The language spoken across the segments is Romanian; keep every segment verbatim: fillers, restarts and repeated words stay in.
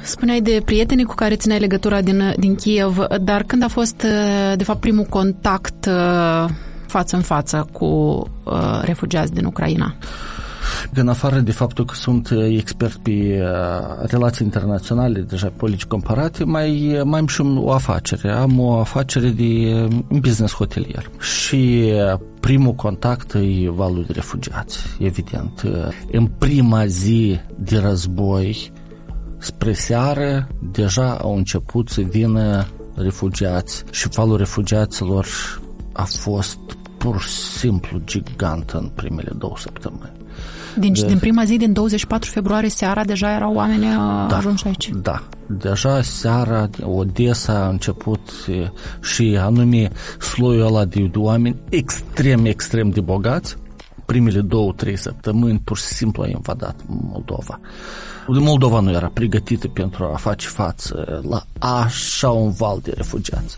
spuneai de prietenii cu care țineai legătura din, din Kiev, dar când a fost, de fapt, primul contact față în față cu uh, refugiați din Ucraina? În afară de faptul că sunt expert pe relații internaționale, deja politici comparate, mai, mai am și o afacere. Am o afacere de business hotelier. Și primul contact e valul de refugiați, evident. În prima zi de război, spre seară, deja au început să vină refugiați și valul refugiaților a fost pur și simplu gigant în primele două săptămâni. Din, de, din prima zi, din douăzeci și patru februarie, seara, deja erau oameni da, ajunși aici? Da, deja seara, Odessa a început și anume sloiul ăla de, de oameni extrem, extrem de bogați. Primele două, trei săptămâni, pur și simplu a invadat Moldova. Moldova nu era pregătită pentru a face față la așa un val de refugiați.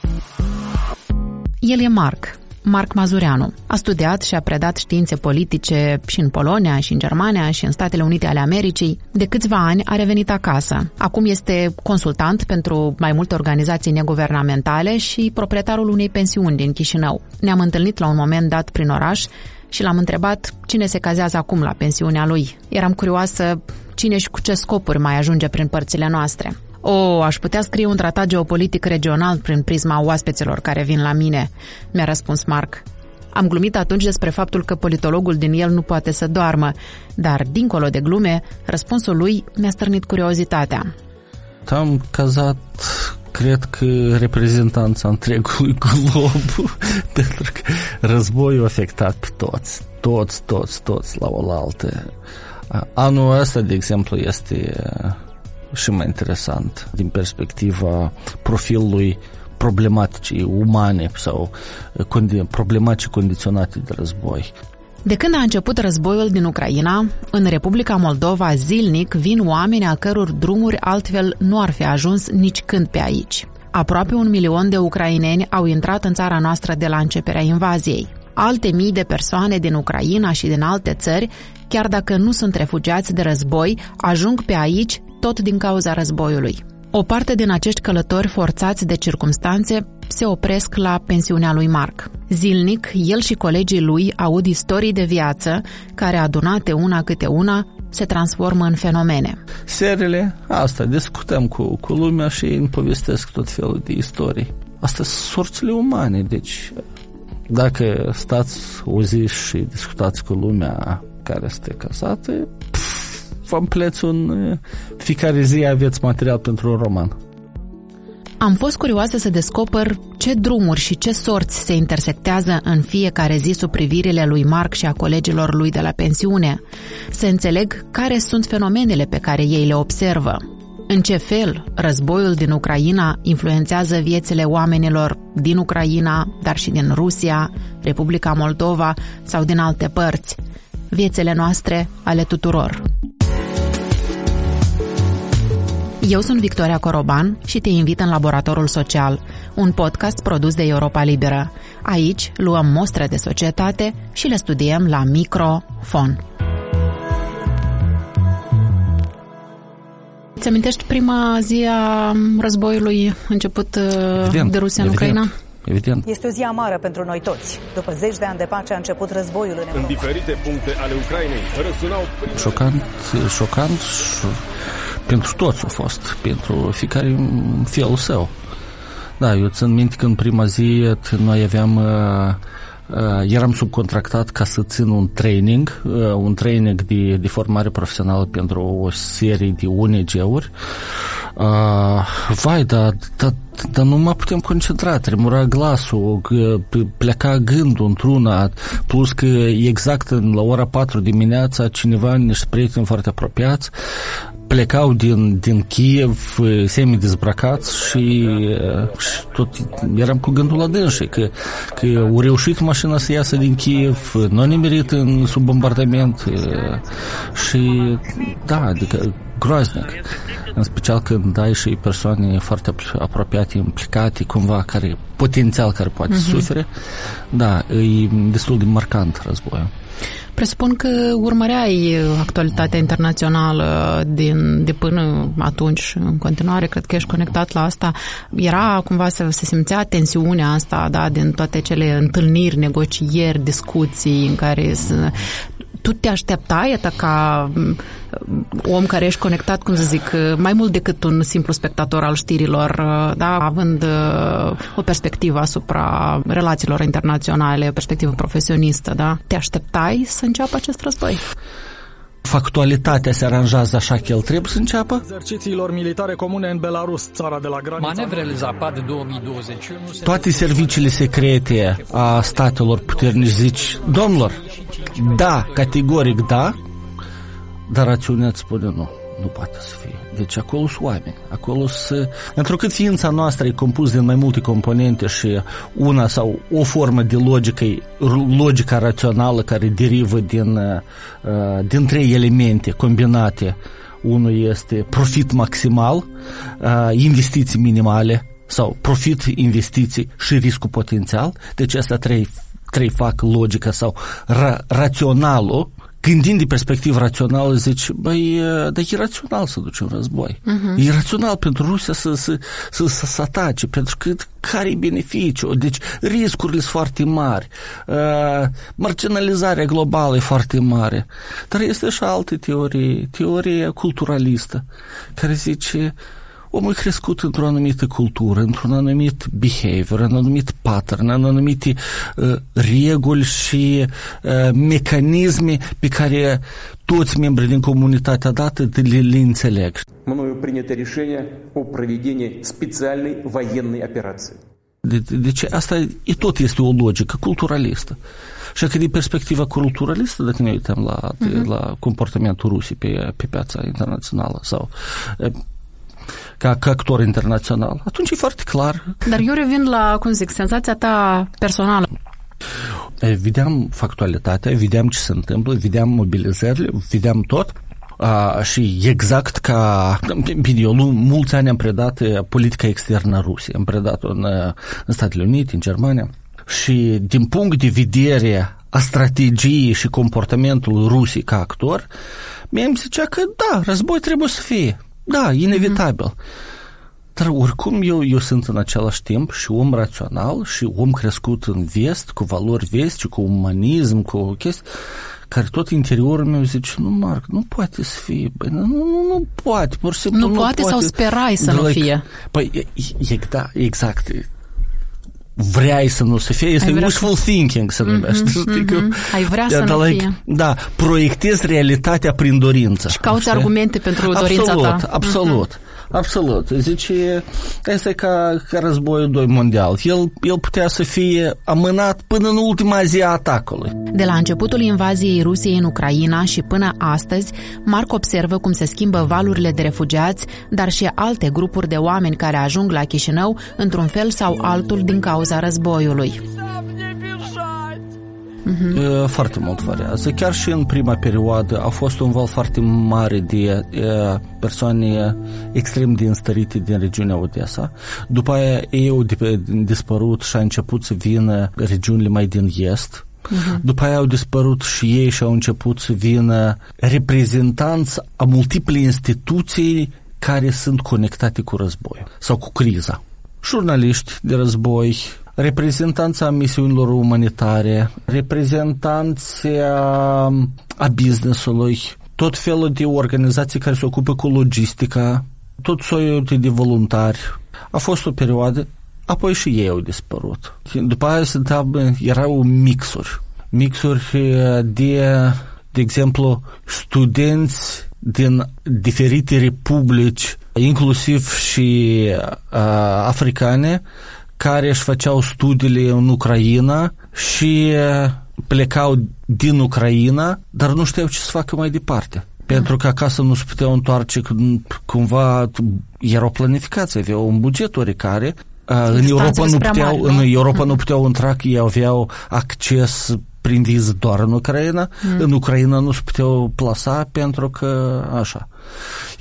El e Marc. Marc Mazureanu. A studiat și a predat științe politice și în Polonia, și în Germania, și în Statele Unite ale Americii. De câțiva ani a revenit acasă. Acum este consultant pentru mai multe organizații neguvernamentale și proprietarul unei pensiuni din Chișinău. Ne-am întâlnit la un moment dat prin oraș și l-am întrebat cine se cazează acum la pensiunea lui. Eram curioasă cine și cu ce scopuri mai ajunge prin părțile noastre. O, aș putea scrie un tratat geopolitic regional prin prisma oaspeților care vin la mine, mi-a răspuns Marc. Am glumit atunci despre faptul că politologul din el nu poate să doarmă, dar, dincolo de glume, răspunsul lui mi-a stârnit curiozitatea. Am cazat, cred că, reprezentanța întregului glob, pentru că războiul a afectat pe toți, toți, toți, toți la oaltă. Anul ăsta, de exemplu, este și mai interesant din perspectiva profilului problematicii umane sau problematici condiționate de război. De când a început războiul din Ucraina, în Republica Moldova zilnic vin oameni a căror drumuri altfel nu ar fi ajuns nici când pe aici. Aproape un milion de ucraineni au intrat în țara noastră de la începerea invaziei. Alte mii de persoane din Ucraina și din alte țări, chiar dacă nu sunt refugiați de război, ajung pe aici tot din cauza războiului. O parte din acești călători forțați de circumstanțe se opresc la pensiunea lui Marc. Zilnic, el și colegii lui aud istorii de viață care, adunate una câte una, se transformă în fenomene. Serile, asta, discutăm cu, cu lumea și îmi povestesc tot felul de istorii. Astea sunt sorțile umane, deci dacă stați o zi și discutați cu lumea care este casată, vă împleți un... fiecare zi aveți material pentru un roman. Am fost curioasă să descoper ce drumuri și ce sorți se intersectează în fiecare zi sub privirile lui Marc și a colegilor lui de la pensiune, să înțeleg care sunt fenomenele pe care ei le observă. În ce fel războiul din Ucraina influențează viețile oamenilor din Ucraina, dar și din Rusia, Republica Moldova sau din alte părți, viețile noastre ale tuturor. Eu sunt Victoria Coroban și te invit în Laboratorul Social, un podcast produs de Europa Liberă. Aici luăm mostre de societate și le studiem la microfon. Îți amintești prima zi a războiului început evident, de Rusia în evident. Ucraina? Evident. Este o zi amară pentru noi toți. După zeci de ani de pace a început războiul în Europa. În diferite puncte ale Ucrainei răsunau prime... Șocant, șocant și pentru toți a fost, pentru fiecare în felul său. Da, eu țin minte că în prima zi noi aveam, uh, eram subcontractat ca să țin un training, uh, un training de, de formare profesională pentru o serie de O N G-uri. Uh, vai, dar da, da, nu mă putem concentra, tremura glasul, pleca gândul într-una, plus că exact la ora patru dimineața cineva, niște prieteni foarte apropiați, plecau din, din Kiev semi-dezbrăcați și, și tot eram cu gândul la dânsii că, că au reușit mașina să iasă din Kiev, nu a nimerit în sub bombardament și da, adică groaznic. în special când ai și persoane foarte apropiate, implicate, cumva, care potențial care poate uh-huh. sufere, da, e destul de marcant războiul. Presupun că urmăreai actualitatea internațională din, de până atunci și în continuare, cred că ești conectat la asta. Era cumva să se simțea tensiunea asta, da, din toate cele întâlniri, negocieri, discuții în care să... Tu te așteptai ca om care ești conectat, cum să zic, mai mult decât un simplu spectator al știrilor, da, având o perspectivă asupra relațiilor internaționale, o perspectivă profesionistă, da? Te așteptai să înceapă acest război? Factualitatea se aranjează așa că el trebuie să înceapă? Exercițiilor militare comune în Belarus, țara de la granița... Manevrele Zapad două mii douăzeci și unu... Toate serviciile secrete a statelor puternici zici, domnilor, da, categoric da, dar rațiunea îți spune nu, nu poate să fie. Deci acolo sunt oameni, acolo sunt... Întrucât ființa noastră e compusă din mai multe componente și una sau o formă de logică, logica rațională care derivă din, din trei elemente combinate. Unul este profit maximal, investiții minimale sau profit, investiții și riscul potențial. Deci astea trei, trei fac logica sau ra, raționalul. Gândind de perspectivă rațională, zici, băi, dar e rațional să duci un război. Uh-huh. E rațional pentru Rusia să, să, să, să, să atace, pentru că care e beneficiul? Deci riscurile sunt foarte mari, uh, marginalizarea globală e foarte mare. Dar este și alte teorie, teoria culturalistă, care zice... Omul e crescut într-o anumită cultură, într-un anumit behavior, în anumit pattern, în anumite uh, reguli și uh, mecanisme pe care toți membrii din comunitatea dată le, le înțeleg. Мною принято решение о проведении специальной военной операции. Deci asta e, tot este o logică culturalistă. Și că din perspectiva culturalistă, dacă ne uităm la, uh-huh. la comportamentul Rusiei pe, pe piața internațională sau... Ca, ca actor internațional, atunci e foarte clar. Dar eu revin la, cum zic, senzația ta personală. Vedeam factualitatea, vedeam ce se întâmplă, vedeam mobilizările, vedeam tot. A, și exact ca... Bine, eu mulți ani am predat politica externă a Rusiei, am predat-o în, în Statele Unite, în Germania. Și din punct de vedere a strategiei și comportamentul Rusiei ca actor, mie îmi zicea că da, război trebuie să fie. Da, inevitabil. Mm-hmm. Dar oricum eu, eu sunt în același timp și om rațional și om crescut în vest, cu valori vestice, cu umanism, cu chestii, care tot interiorul meu zice, nu, Marc, nu poate să fie, băi, nu, nu, nu poate, pur și simplu nu, nu poate. Nu poate sau sperai să like, nu fie? Păi, e, da, exact. Vrei să nu să fie, este wishful să... thinking, se numește. Mm-hmm, mm-hmm. Ai vrea să nu like, fie. Da, proiectezi realitatea prin dorință. Și cauți știi? Argumente pentru absolut, dorința ta. Absolut, absolut. Mm-hmm. Absolut. Zice, asta e ca, ca războiul doi mondial. El, el putea să fie amânat până în ultima zi a atacului. De la începutul invaziei Rusiei în Ucraina și până astăzi, Marc observă cum se schimbă valurile de refugiați, dar și alte grupuri de oameni care ajung la Chișinău într-un fel sau altul din cauza războiului. Uh-huh. Foarte mult variază. Chiar și în prima perioadă a fost un val foarte mare de uh, persoane extrem de înstărite din regiunea Odessa. După aia ei au dispărut și a început să vină regiunile mai din est. Uh-huh. După aia au dispărut și ei și au început să vină reprezentanți a multiple instituții care sunt conectate cu războiul sau cu criza. Jurnaliști de război, reprezentanța misiunilor umanitare, reprezentanța a business-ului, tot felul de organizații care se ocupă cu logistica, tot soiul de voluntari. A fost o perioadă, apoi și ei au dispărut. După aia se întâmplă, erau mixuri. Mixuri de, de exemplu, studenți din diferite republici, inclusiv și uh, africane, care își făceau studiile în Ucraina și plecau din Ucraina, dar nu știau ce să facă mai departe. Pentru că acasă nu se puteau întoarce, cumva erau planificați, aveau un buget oricare. În Europa, nu puteau, mari, nu? în Europa nu puteau intra, că ei aveau acces prin viză doar în Ucraina. Mm. În Ucraina nu se puteau plasa pentru că așa.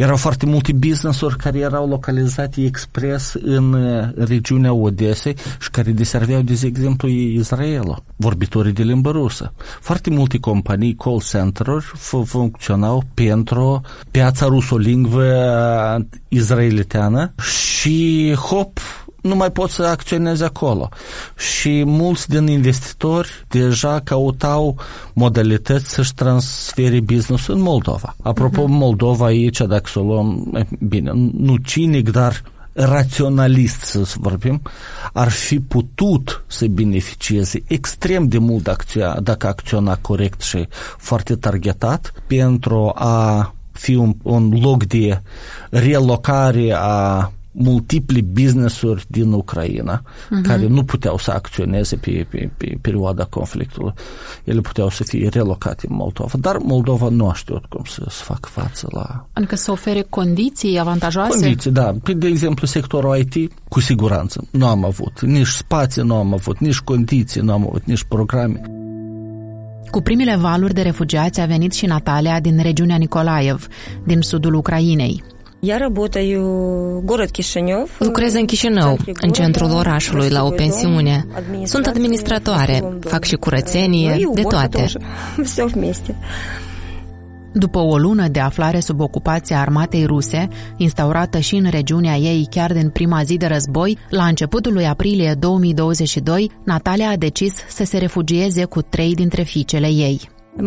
Erau foarte multe business-uri care erau localizate expres în regiunea Odesei și care deserveau, de exemplu, Israelul, vorbitorii de limbă rusă. Foarte multe companii, call center-uri, f- funcționau pentru piața rusolingvă izraeliteană și hop, nu mai pot să acționeze acolo. Și mulți din investitori deja căutau modalități să-și transfere business-ul în Moldova. Apropo, uh-huh. Moldova aici, dacă să o luăm, bine, nu cinic, dar raționalist, să vorbim, ar fi putut să beneficieze extrem de mult acția, dacă acționa corect și foarte targetat pentru a fi un, un loc de relocare a multiple business-uri din Ucraina, uh-huh. care nu puteau să acționeze pe, pe, pe perioada conflictului. Ele puteau să fie relocate în Moldova. Dar Moldova nu a știut cum să, să facă față la... Adică să ofere condiții avantajoase? Condiții, da. De exemplu, sectorul I T, cu siguranță, nu am avut. Nici spații nu am avut, nici condiții nu am avut, nici programe. Cu primele valuri de refugiați a venit și Natalia din regiunea Nikolaev, din sudul Ucrainei. Lucrez în Chișinău, în centrul orașului, la o pensiune. Sunt administratoare, fac și curățenie, de toate. După o lună de aflare sub ocupația armatei ruse, instaurată și în regiunea ei chiar din prima zi de război, la începutul lui aprilie două mii douăzeci și doi, Natalia a decis să se refugieze cu trei dintre fiicele ei.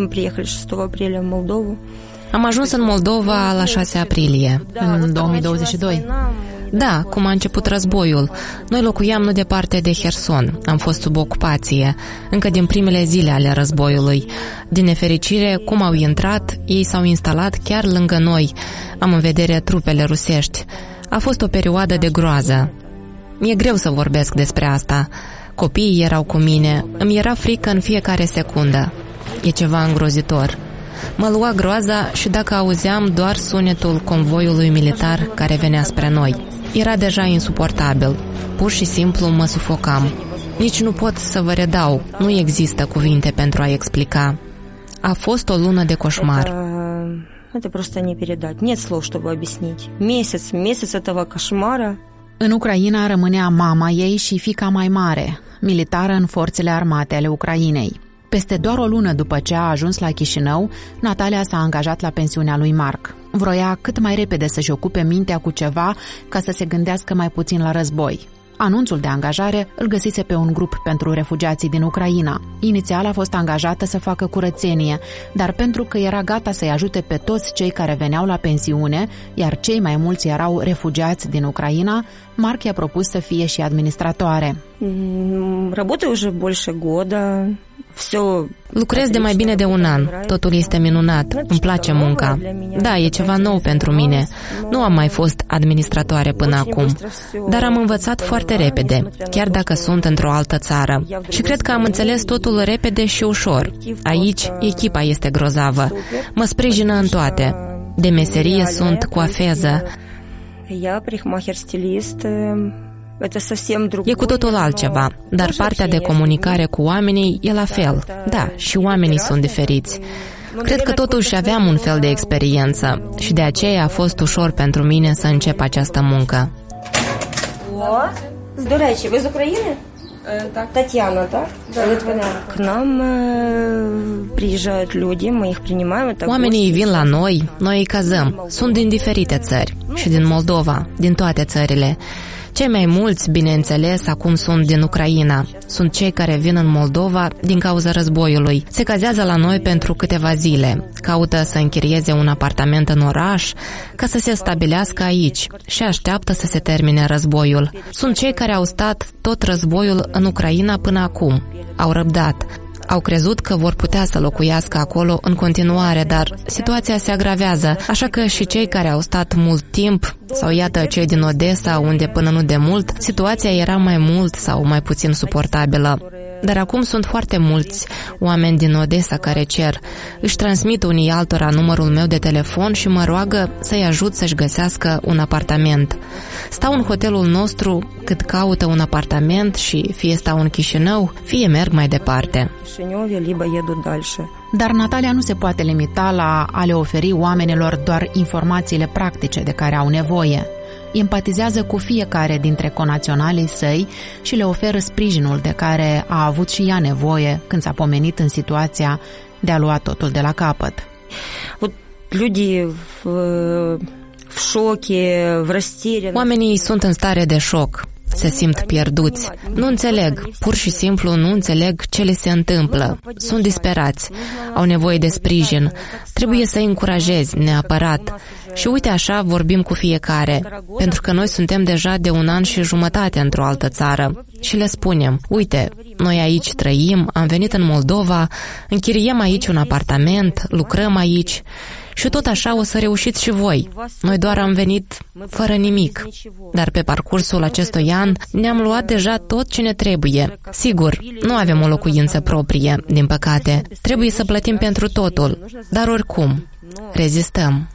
Am ajuns în Moldova la șase aprilie. În două mii douăzeci și doi? Da, cum a început războiul. Noi locuiam nu departe de Herson. Am fost sub ocupație, încă din primele zile ale războiului. Din nefericire, cum au intrat, ei s-au instalat chiar lângă noi. Am în vedere trupele rusești. A fost o perioadă de groază. Mi-e greu să vorbesc despre asta. Copiii erau cu mine. Îmi era frică în fiecare secundă. E ceva îngrozitor. Mă lua groaza și dacă auzeam doar sunetul convoiului militar care venea spre noi. Era deja insuportabil. Pur și simplu mă sufocam. Nici nu pot să vă redau. Nu există cuvinte pentru a explica. A fost o lună de coșmar. Это просто не передать. Нет слов, чтобы объяснить. Месяц, месяц этого кошмара. În Ucraina rămânea mama ei și fiica mai mare, militară în forțele armate ale Ucrainei. Peste doar o lună după ce a ajuns la Chișinău, Natalia s-a angajat la pensiunea lui Marc. Vroia cât mai repede să-și ocupe mintea cu ceva ca să se gândească mai puțin la război. Anunțul de angajare îl găsise pe un grup pentru refugiații din Ucraina. Inițial a fost angajată să facă curățenie, dar pentru că era gata să-i ajute pe toți cei care veneau la pensiune, iar cei mai mulți erau refugiați din Ucraina, Marc i-a propus să fie și administratoare. Работаю уже больше года. Lucrez de mai bine de un an. Totul este minunat. Îmi place munca. Da, e ceva nou pentru mine. Nu am mai fost administratoare până acum, dar am învățat foarte repede, chiar dacă sunt într-o altă țară. Și cred că am înțeles totul repede și ușor. Aici, echipa este grozavă. Mă sprijină în toate. De meserie sunt coafeză. E cu totul altceva, dar partea de comunicare cu oamenii e la fel. Da, și oamenii sunt diferiți. Cred că totuși aveam un fel de experiență și de aceea a fost ușor pentru mine să încep această muncă. Tatiana, da? К нам приезжают люди, мы их принимаем. Oamenii vin la noi, noi îi cazăm. Sunt din diferite țări și din Moldova, din toate țările. Cei mai mulți, bineînțeles, acum sunt din Ucraina. Sunt cei care vin în Moldova din cauza războiului. Se cazează la noi pentru câteva zile. Caută să închirieze un apartament în oraș ca să se stabilească aici și așteaptă să se termine războiul. Sunt cei care au stat tot războiul în Ucraina până acum. Au răbdat. Au crezut că vor putea să locuiască acolo în continuare, dar situația se agravează, așa că și cei care au stat mult timp, sau iată cei din Odessa, unde până nu de mult, situația era mai mult sau mai puțin suportabilă. dar acum sunt foarte mulți oameni din Odessa care cer. Își transmit unii altora numărul meu de telefon și mă roagă să-i ajut să-și găsească un apartament. Stau în hotelul nostru cât caută un apartament și fie stau în Chișinău, fie merg mai departe. Dar Natalia nu se poate limita la a le oferi oamenilor doar informațiile practice de care au nevoie. Empatizează cu fiecare dintre conaționalii săi și le oferă sprijinul de care a avut și ea nevoie când s-a pomenit în situația de a lua totul de la capăt. Oamenii sunt în stare de șoc. Se simt pierduți. Nu înțeleg, pur și simplu nu înțeleg ce le se întâmplă. Sunt disperați, au nevoie de sprijin. Trebuie să-i încurajezi, neapărat. Și uite așa vorbim cu fiecare, pentru că noi suntem deja de un an și jumătate într-o altă țară. Și le spunem, uite, noi aici trăim, am venit în Moldova, închiriem aici un apartament, lucrăm aici. Și tot așa o să reușiți și voi. Noi doar am venit fără nimic. Dar pe parcursul acestui an ne-am luat deja tot ce ne trebuie. Sigur, nu avem o locuință proprie, din păcate. Trebuie să plătim pentru totul. Dar oricum, rezistăm.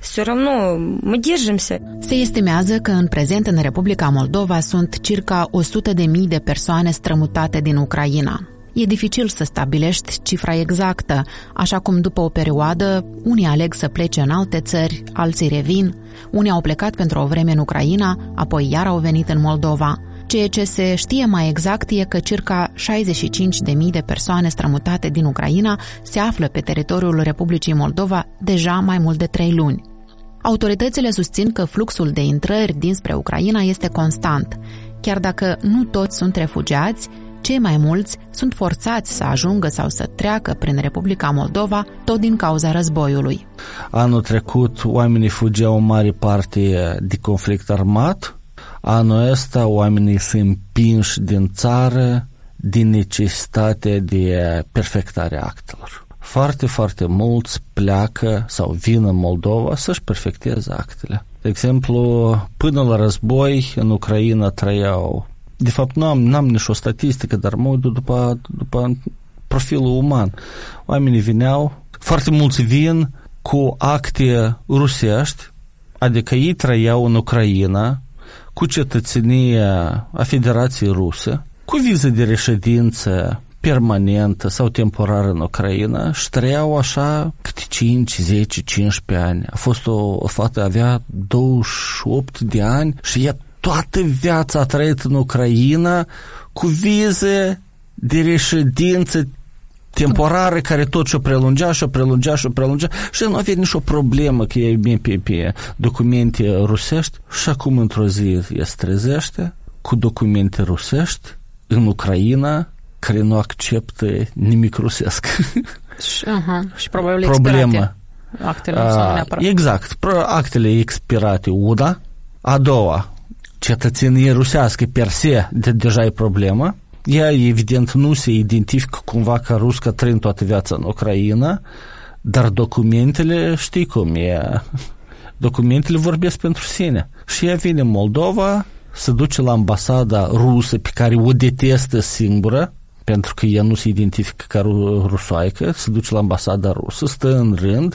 Se estimează că în prezent în Republica Moldova sunt circa o sută de mii de persoane strămutate din Ucraina. E dificil să stabilești cifra exactă, așa cum după o perioadă unii aleg să plece în alte țări, alții revin, unii au plecat pentru o vreme în Ucraina, apoi iar au venit în Moldova. Ceea ce se știe mai exact e că circa șaizeci și cinci de mii de persoane strămutate din Ucraina se află pe teritoriul Republicii Moldova deja mai mult de trei luni. Autoritățile susțin că fluxul de intrări dinspre Ucraina este constant, chiar dacă nu toți sunt refugiați. Cei mai mulți sunt forțați să ajungă sau să treacă prin Republica Moldova tot din cauza războiului. Anul trecut oamenii fugeau în mare parte de conflict armat. Anul ăsta oamenii se împinși din țară din necesitate de perfectarea actelor. Foarte, foarte mulți pleacă sau vin în Moldova să-și perfecteze actele. De exemplu, până la război în Ucraina trăiau. De fapt, nu am, n-am nici o statistică, dar mă uit după, după profilul uman. Oamenii vineau, foarte mulți vin cu acte rusești, adică ei trăiau în Ucraina, cu cetățenie a Federației Ruse, cu viză de reședință permanentă sau temporară în Ucraina și trăiau așa câte cinci, zece, cincisprezece ani. A fost o, o fată, avea douăzeci și opt de ani și ea toată viața a trăit în Ucraina cu vize de reședință temporară care tot și-o prelungea și-o prelungea și-o prelungea și nu avea nicio problemă că e bine pe, pe documente rusești și acum într-o zi ea se trezește cu documente rusești în Ucraina care nu acceptă nimic rusesc. Și, uh-huh. și probabil Problema. expirate. Actele nu sunt neapărat. Exact. Actele expirate, una. A doua, cetățenie rusească per se, de, deja e problema. Ea, evident, nu se identifică cumva ca ruscă trăind toată viața în Ucraina, dar documentele, știi cum e, documentele vorbesc pentru sine. Și ea vine în Moldova, se duce la ambasada rusă pe care o detestă singură, pentru că ea nu se identifică ca rusoaică, se duce la ambasada rusă, stă în rând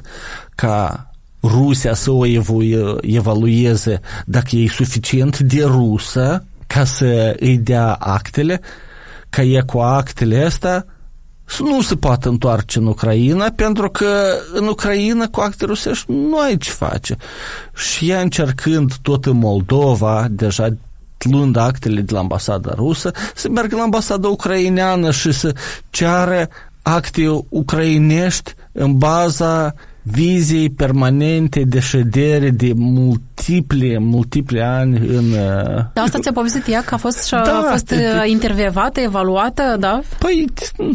ca Rusia să o evalueze dacă e suficient de rusă ca să îi dea actele, ca ea cu actele astea să nu se poată întoarce în Ucraina, pentru că în Ucraina cu acte rusești nu ai ce face. Și ea încercând tot în Moldova, deja luând actele de la ambasada rusă, să meargă la ambasada ucraineană și să ceară acte ucrainești în baza vizii permanente de ședere de multiple, multiple ani în... Da, asta ți-a povestit ea că a fost, și a, da, a fost te, intervievată, evaluată, da? Păi,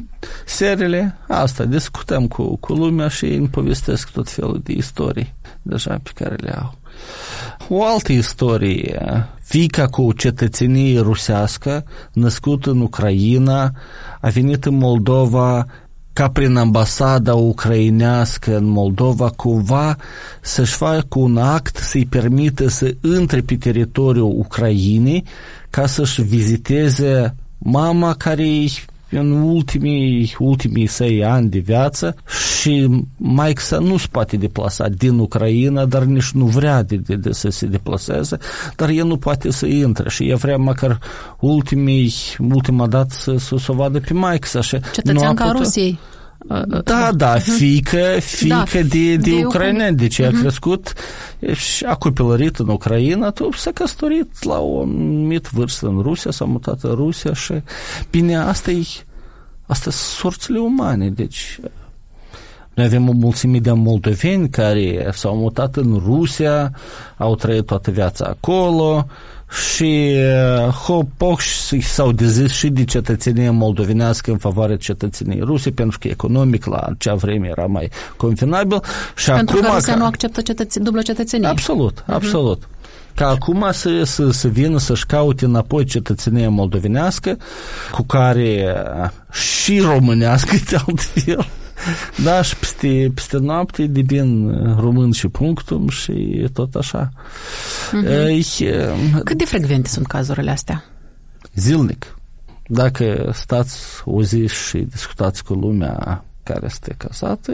seriile asta, discutăm cu, cu lumea și îmi povestesc tot felul de istorii deja pe care le au. O altă istorie, fiica cu cetățenie rusească, născută în Ucraina, a venit în Moldova ca prin ambasada ucrainească în Moldova cumva să-și facă un act să-i permită să intre pe teritoriul Ucrainei ca să-și viziteze mama care în ultimii, ultimii săi ani de viață și maică nu se poate deplasa din Ucraina, dar nici nu vrea de, de, de să se deplaseze, dar el nu poate să intre și el vrea măcar ultimii, ultima dată să, să, să o vadă pe maică. Cetățeanca a Rusiei. Da, da, fiică, fiică da, de, de, de ucraineni, deci uh-huh. a crescut și a copilărit în Ucraina, tu s-a căsătorit la o anumită vârstă în Rusia, s-a mutat în Rusia și bine, asta e asta sorțile umane, deci noi avem o mulțime de moldoveni care s-au mutat în Rusia, au trăit toată viața acolo și hop, s-au dezis și de cetățenie moldovenească în favoarea cetățeniei ruse, pentru că economic la acea vreme era mai convenabil. Și pentru acum, că Rusia ca... nu acceptă cetăț- dublă cetățenie. Absolut, absolut. Uh-huh. Ca acum să, să, să vină să-și caute înapoi cetățenia moldovenească, cu care și românească de altfel. Da, și peste, peste noapte devin român și punctum și tot așa. Uh-huh. E, cât de frecvente sunt cazurile astea? Zilnic. Dacă stați o zi și discutați cu lumea care este casată,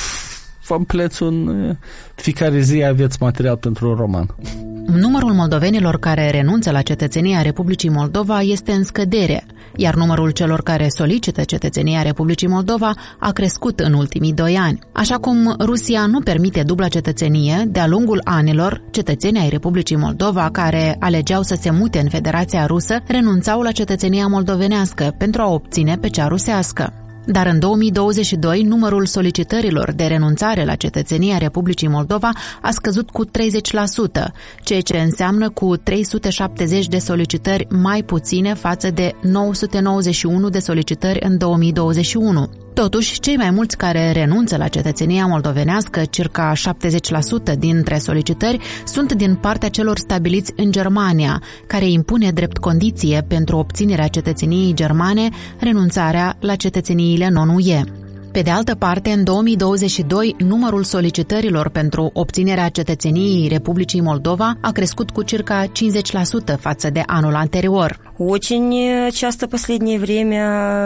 vă împleți un... fiecare zi aveți material pentru un roman. Numărul moldovenilor care renunță la cetățenia Republicii Moldova este în scădere, iar numărul celor care solicită cetățenia Republicii Moldova a crescut în ultimii doi ani. Așa cum Rusia nu permite dubla cetățenie, de-a lungul anilor, cetățenii ai Republicii Moldova care alegeau să se mute în Federația Rusă renunțau la cetățenia moldovenească pentru a obține pe cea rusească. Dar în două mii douăzeci și doi, numărul solicitărilor de renunțare la cetățenia Republicii Moldova a scăzut cu treizeci la sută, ceea ce înseamnă cu trei sute șaptezeci de solicitări mai puține față de nouă sute nouăzeci și unu de solicitări în două mii douăzeci și unu. Totuși, cei mai mulți care renunță la cetățenia moldovenească, circa șaptezeci la sută dintre solicitări, sunt din partea celor stabiliți în Germania, care impune drept condiție pentru obținerea cetățeniei germane renunțarea la cetățeniile non-U E. Pe de altă parte, în două mii douăzeci și doi, numărul solicitărilor pentru obținerea cetățeniei Republicii Moldova a crescut cu circa cincizeci la sută față de anul anterior. Очень часто в последнее время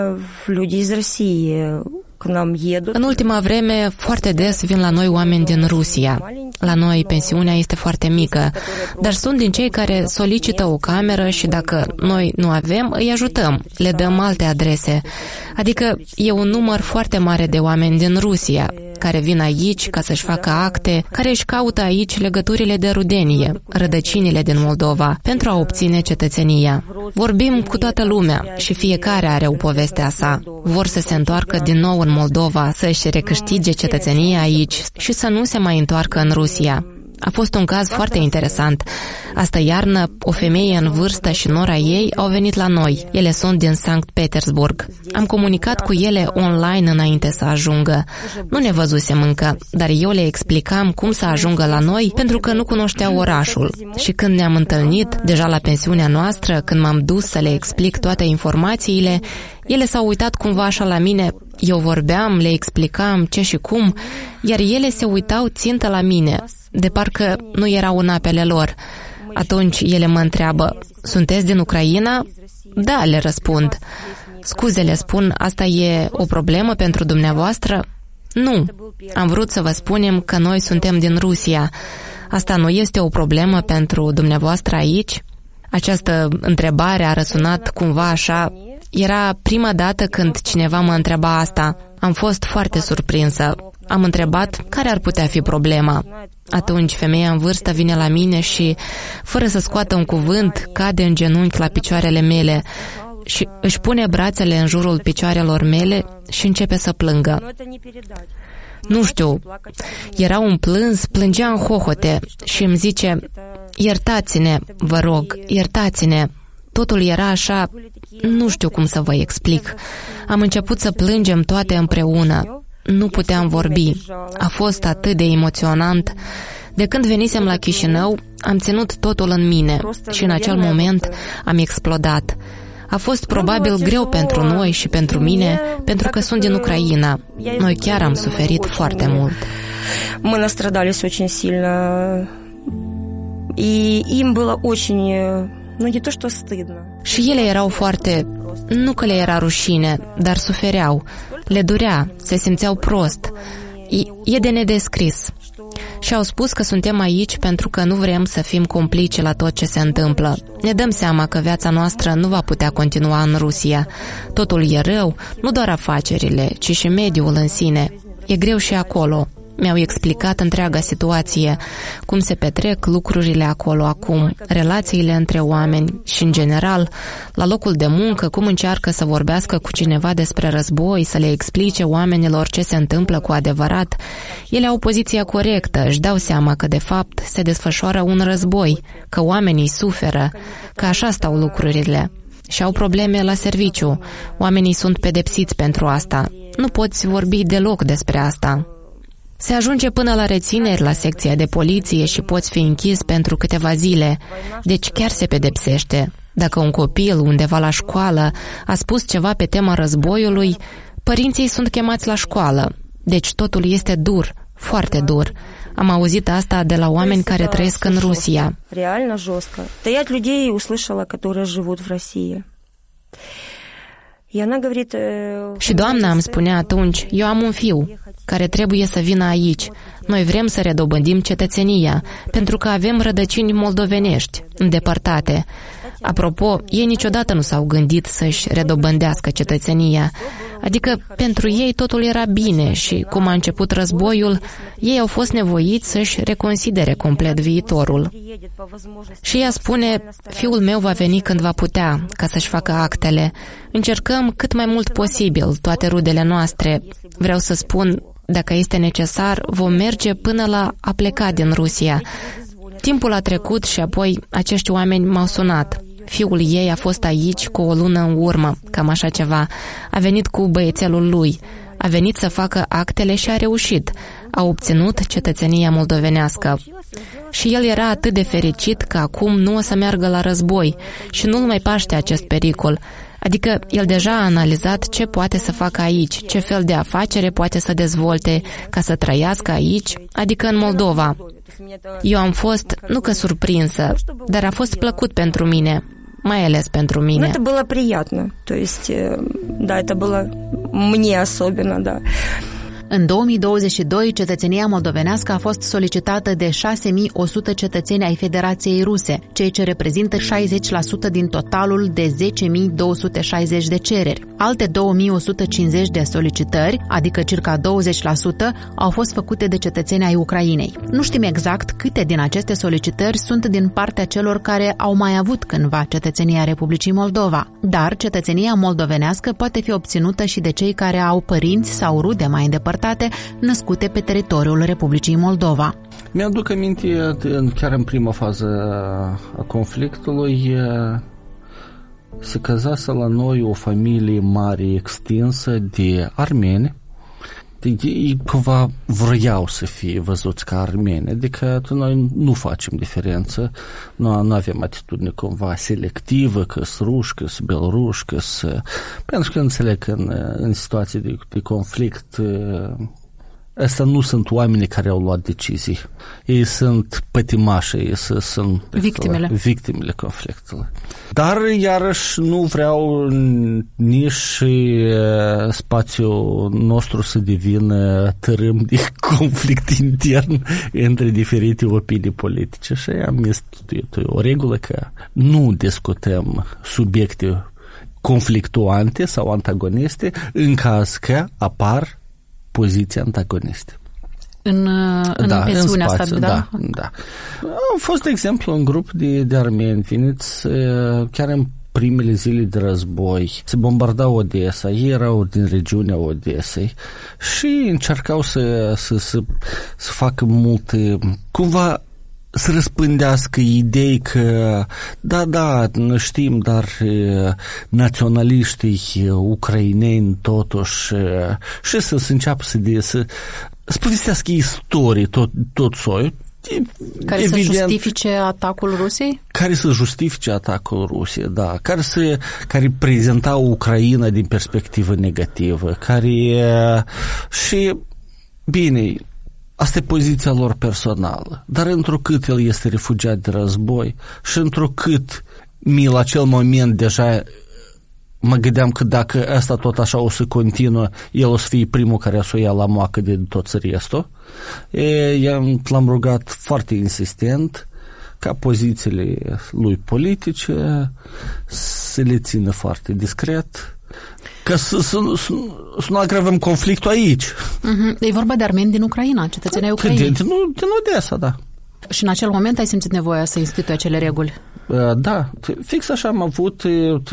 люди из России к нам едут. În ultima vreme, foarte des vin la noi oameni din Rusia. La noi pensiunea este foarte mică, dar sunt din cei care solicită o cameră și dacă noi nu avem, îi ajutăm, le dăm alte adrese. Adică e un număr foarte mare de oameni din Rusia care vin aici ca să-și facă acte, care își caută aici legăturile de rudenie, rădăcinile din Moldova, pentru a obține cetățenia. Vorbim cu toată lumea și fiecare are o poveste a sa. Vor să se întoarcă din nou în Moldova, să-și recâștige cetățenia aici și să nu se mai întoarcă în Rusia. A fost un caz foarte interesant. Astă iarnă, o femeie în vârstă și nora ei au venit la noi. Ele sunt din Sankt Petersburg. Am comunicat cu ele online înainte să ajungă. Nu ne văzusem încă, dar eu le explicam cum să ajungă la noi pentru că nu cunoșteau orașul. Și când ne-am întâlnit, deja la pensiunea noastră, când m-am dus să le explic toate informațiile, ele s-au uitat cumva așa la mine. Eu vorbeam, le explicam ce și cum, iar ele se uitau țintă la mine, de parcă nu erau în apele lor. Atunci ele mă întreabă, sunteți din Ucraina? Da, le răspund. Scuze, le spun, asta e o problemă pentru dumneavoastră? Nu. Am vrut să vă spunem că noi suntem din Rusia. Asta nu este o problemă pentru dumneavoastră aici? Această întrebare a răsunat cumva așa. Era prima dată când cineva mă întreba asta. Am fost foarte surprinsă. Am întrebat care ar putea fi problema. Atunci femeia în vârstă vine la mine și, fără să scoată un cuvânt, cade în genunchi la picioarele mele și își pune brațele în jurul picioarelor mele și începe să plângă. Nu știu, era un plâns, plângea în hohote și îmi zice, iertați-ne, vă rog, iertați-ne. Totul era așa, nu știu cum să vă explic. Am început să plângem toate împreună. Nu puteam vorbi. A fost atât de emoționant. De când venisem la Chișinău, am ținut totul în mine și în acel moment am explodat. A fost probabil greu pentru noi și pentru mine, pentru că sunt din Ucraina. Noi chiar am suferit foarte mult. Мы настрадались очень сильно. И им было очень Nu e tot, что stâdnă. Și ele erau foarte... Nu că le era rușine, dar sufereau. Le durea, se simțeau prost. E, e de nedescris. Și au spus că suntem aici pentru că nu vrem să fim complici la tot ce se întâmplă. Ne dăm seama că viața noastră nu va putea continua în Rusia. Totul e rău, nu doar afacerile, ci și mediul în sine. E greu și acolo. Mi-au explicat întreaga situație, cum se petrec lucrurile acolo acum, relațiile între oameni și, în general, la locul de muncă, cum încearcă să vorbească cu cineva despre război, să le explice oamenilor ce se întâmplă cu adevărat. Ele au poziția corectă, își dau seama că, de fapt, se desfășoară un război, că oamenii suferă, că așa stau lucrurile. Și au probleme la serviciu. Oamenii sunt pedepsiți pentru asta. Nu poți vorbi deloc despre asta. Se ajunge până la rețineri la secția de poliție și poți fi închis pentru câteva zile. Deci chiar se pedepsește. Dacă un copil undeva la școală a spus ceva pe tema războiului, părinții sunt chemați la școală. Deci totul este dur, foarte dur. Am auzit asta de la oameni care trăiesc în Rusia. Реально жестко. Да я от людей услышала, которые живут в России. Și doamna îmi spunea atunci, eu am un fiu care trebuie să vină aici. Noi vrem să redobândim cetățenia, pentru că avem rădăcini moldovenești, îndepărtate. Apropo, ei niciodată nu s-au gândit să-și redobândească cetățenia. Adică pentru ei totul era bine și, cum a început războiul, ei au fost nevoiți să-și reconsidere complet viitorul. Și ea spune, fiul meu va veni când va putea, ca să-și facă actele. Încercăm cât mai mult posibil toate rudele noastre. Vreau să spun, dacă este necesar, vom merge până la a pleca din Rusia. Timpul a trecut și apoi acești oameni m-au sunat. Fiul ei a fost aici cu o lună în urmă, cam așa ceva. A venit cu băiețelul lui. A venit să facă actele și a reușit. A obținut cetățenia moldovenească. Și el era atât de fericit că acum nu o să meargă la război și nu-l mai paște acest pericol. Adică el deja a analizat ce poate să facă aici, ce fel de afacere poate să dezvolte ca să trăiască aici, adică în Moldova. Eu am fost, nu că surprinsă, dar a fost plăcut pentru mine, mai ales pentru mine. Это было приятно, то есть, да, это было мне особенно, да. În două mii douăzeci și doi, cetățenia moldovenească a fost solicitată de șase mii o sută cetățeni ai Federației Ruse, ceea ce reprezintă șaizeci la sută din totalul de zece mii două sute șaizeci de cereri. Alte două mii o sută cincizeci de solicitări, adică circa douăzeci la sută, au fost făcute de cetățeni ai Ucrainei. Nu știm exact câte din aceste solicitări sunt din partea celor care au mai avut cândva cetățenia Republicii Moldova, dar cetățenia moldovenească poate fi obținută și de cei care au părinți sau rude mai îndepărtate născute pe teritoriul Republicii Moldova. Mi-aduc aminte, chiar în prima fază a conflictului, se căzase la noi o familie mare, extinsă de armeni. Ei cumva vreau să fie văzuți ca armeni, adică noi nu facem diferență, nu, nu avem atitudine cumva selectivă, că-s ruși, că-s beloruși, că-s... Pentru că înțeleg că în, în situații de, de conflict ăsta nu sunt oamenii care au luat decizii. Ei sunt pătimași, ei sunt victimele. victimele conflictului. Dar, iarăși, nu vreau nici spațiul nostru să devină tărâm de conflict intern între diferite opinii politice. Și am instituit o regulă că nu discutăm subiecte conflictuante sau antagoniste în caz că apar poziții antagoniste. În, în da, pensiunea în asta, da? Da, da. A fost, de exemplu, un grup de, de armeni veniți chiar în primele zile de război. Se bombarda Odessa, ei erau din regiunea Odesei și încercau să, să, să, să facă multe, cumva să răspândească idei că da, da, nu știm, dar naționaliștii ucraineni totuși și să se înceapă să, de, să, să povestească istorii tot, tot soiul. Care evident, să justifice atacul Rusiei? Care să justifice atacul Rusiei, da. Care, să, care prezenta Ucraina din perspectivă negativă. Care și, bine, asta e poziția lor personală. Dar întrucât el este refugiat de război și întrucât mie la acel moment deja mă gândeam că dacă asta tot așa o să continuă, el o să fie primul care o să o ia la moacă de tot restul. E, i-am, l-am rugat foarte insistent ca pozițiile lui politice să le țină foarte discret, ca să, să, să, să nu agravăm conflictul aici. Uh-huh. E vorba de armeni din Ucraina, cetățenii Ucrainei. Din, din, din Odessa, da. Și în acel moment ai simțit nevoia să institui acele reguli? Da, fix așa am avut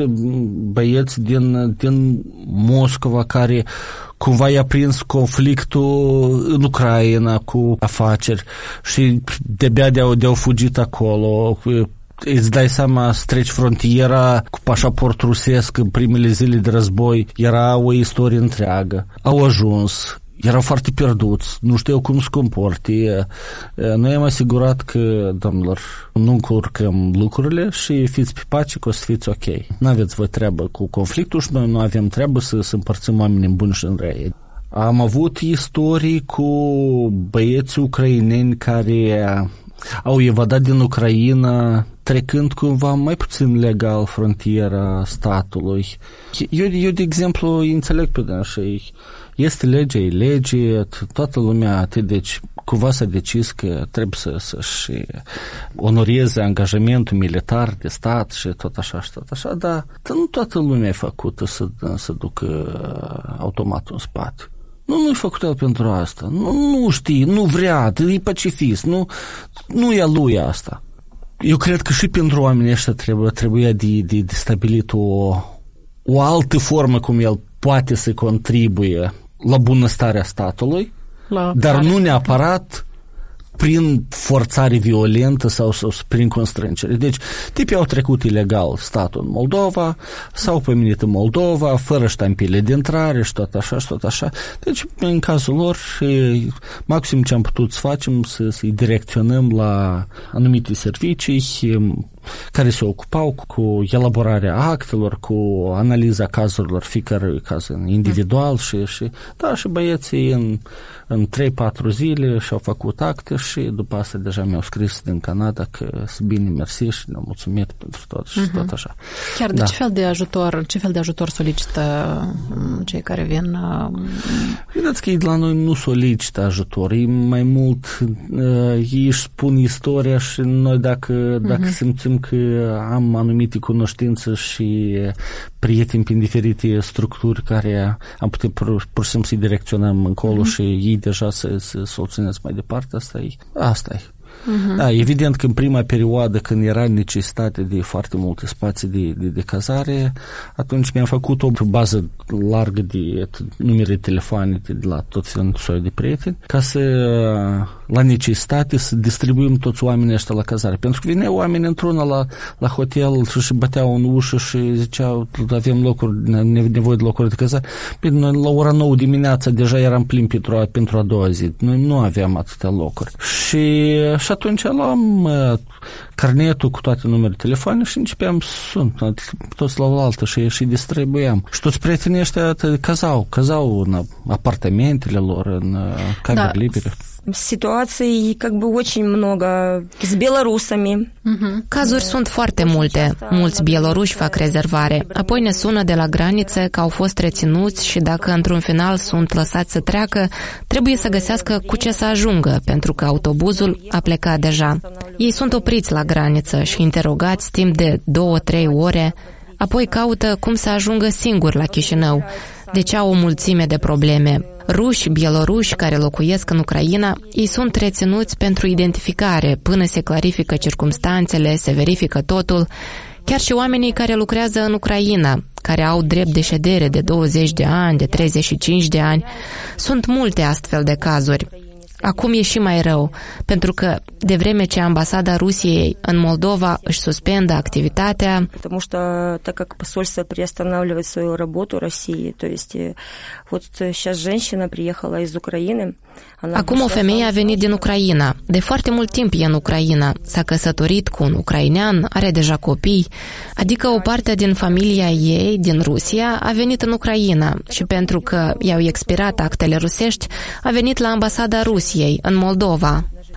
băieți din, din Moscova care cumva i-a prins conflictul în Ucraina cu afaceri și de-abia de-au, de-au fugit acolo. Îți dai seama, să treci frontiera cu pașaport rusesc în primele zile de război, era o istorie întreagă. Au ajuns, erau foarte pierduți, nu știau cum să comporte. Noi am asigurat că, domnilor, nu încurcăm lucrurile și fiți pe pace, că o să fiți ok. Nu aveți voi treabă cu conflictul și noi nu avem treabă să, să împărțim oamenii în buni și în răi. Am avut istorii cu băieți ucraineni care au evadat din Ucraina trecând cumva mai puțin legal frontiera statului. Eu, eu de exemplu, înțeleg pe așa. Este lege, e lege, toată lumea, deci cumva s-a decis că trebuie să, să-și onoreze angajamentul militar de stat și tot așa și tot așa, dar nu toată lumea e făcută să, să ducă automatul în spate. Nu, nu e făcut el pentru asta. Nu, nu știe, nu vrea, e pacifist, nu, nu e a lui asta. Eu cred că și pentru oamenii ăștia trebuie, trebuia de, de, de stabilit o, o altă formă cum el poate să contribuie la bunăstarea statului, la dar care... nu neapărat prin forțare violentă sau, sau prin constrângere. Deci, tipii au trecut ilegal statul în Moldova, s-au pomenit în Moldova, fără ștampile de intrare și tot așa și tot așa. Deci, în cazul lor, maxim ce am putut să facem, să, să-i direcționăm la anumite servicii care se ocupau cu elaborarea actelor, cu analiza cazurilor, fiecare caz individual și, și da, și băieții în, în trei patru zile și-au făcut acte și după asta deja mi-au scris din Canada că sunt bine, mersi și ne-au mulțumit pentru tot și uh-huh. tot așa. Chiar de da. ce fel de ajutor, ce fel de ajutor solicită cei care vin? Vedeți că ei la noi nu solicită ajutor, ei mai mult uh, ei își spun istoria și noi dacă, dacă uh-huh. simțim că am anumite cunoștințe și prieteni prin diferite structuri care am putea pur, pur și simplu să-i direcționăm încolo uh-huh. și ei deja să, să soluționeze mai departe, asta e. Asta e. Uh-huh. Da, evident că în prima perioadă când era necesitate de foarte multe spații de, de, de cazare, atunci mi-am făcut o bază largă de numere telefonice de la tot felul de prieteni ca să, la necesitate, să distribuim toți oamenii ăștia la cazare. Pentru că vineau oameni într-una la, la hotel și își băteau în ușă și ziceau avem locuri, nevoie de locuri de cazare. Bine, noi la ora nouă dimineața deja eram plini pentru, pentru a doua zi. Noi nu aveam atâtea locuri. Și Și atunci luam uh, carnetul cu toate numerele telefoane și începeam să sun toți la oaltă și, și distribuiam. Și toți prietenii ăștia cazau, cazau în apartamentele lor, în uh, camere da. libere. Situații, как бы, очень много с белорусами. Cazuri sunt foarte multe. Mulți bieloruși fac rezervare. Apoi ne sună de la graniță că au fost reținuți și dacă într-un final sunt lăsați să treacă, trebuie să găsească cu ce să ajungă, pentru că autobuzul a plecat deja. Ei sunt opriți la graniță și interogați timp de două-trei ore, apoi caută cum să ajungă singuri la Chișinău. Deci au o mulțime de probleme. Ruși, bieloruși care locuiesc în Ucraina, ei sunt reținuți pentru identificare până se clarifică circumstanțele, se verifică totul. Chiar și oamenii care lucrează în Ucraina, care au drept de ședere de douăzeci de ani, de treizeci și cinci de ani, sunt multe astfel de cazuri. Acum e și mai rău, pentru că de vreme ce ambasada Rusiei în Moldova își suspendă activitatea, потому что так как посольство приостанавливает свою работу России, то есть вот сейчас женщина приехала из Украины. Acum o femeie a venit din Ucraina. De foarte mult timp e în Ucraina. S-a căsătorit cu un ucrainean, are deja copii, adică o parte din familia ei din Rusia a venit în Ucraina și pentru că i-au expirat actele rusești, a venit la ambasada Rusiei în Moldova.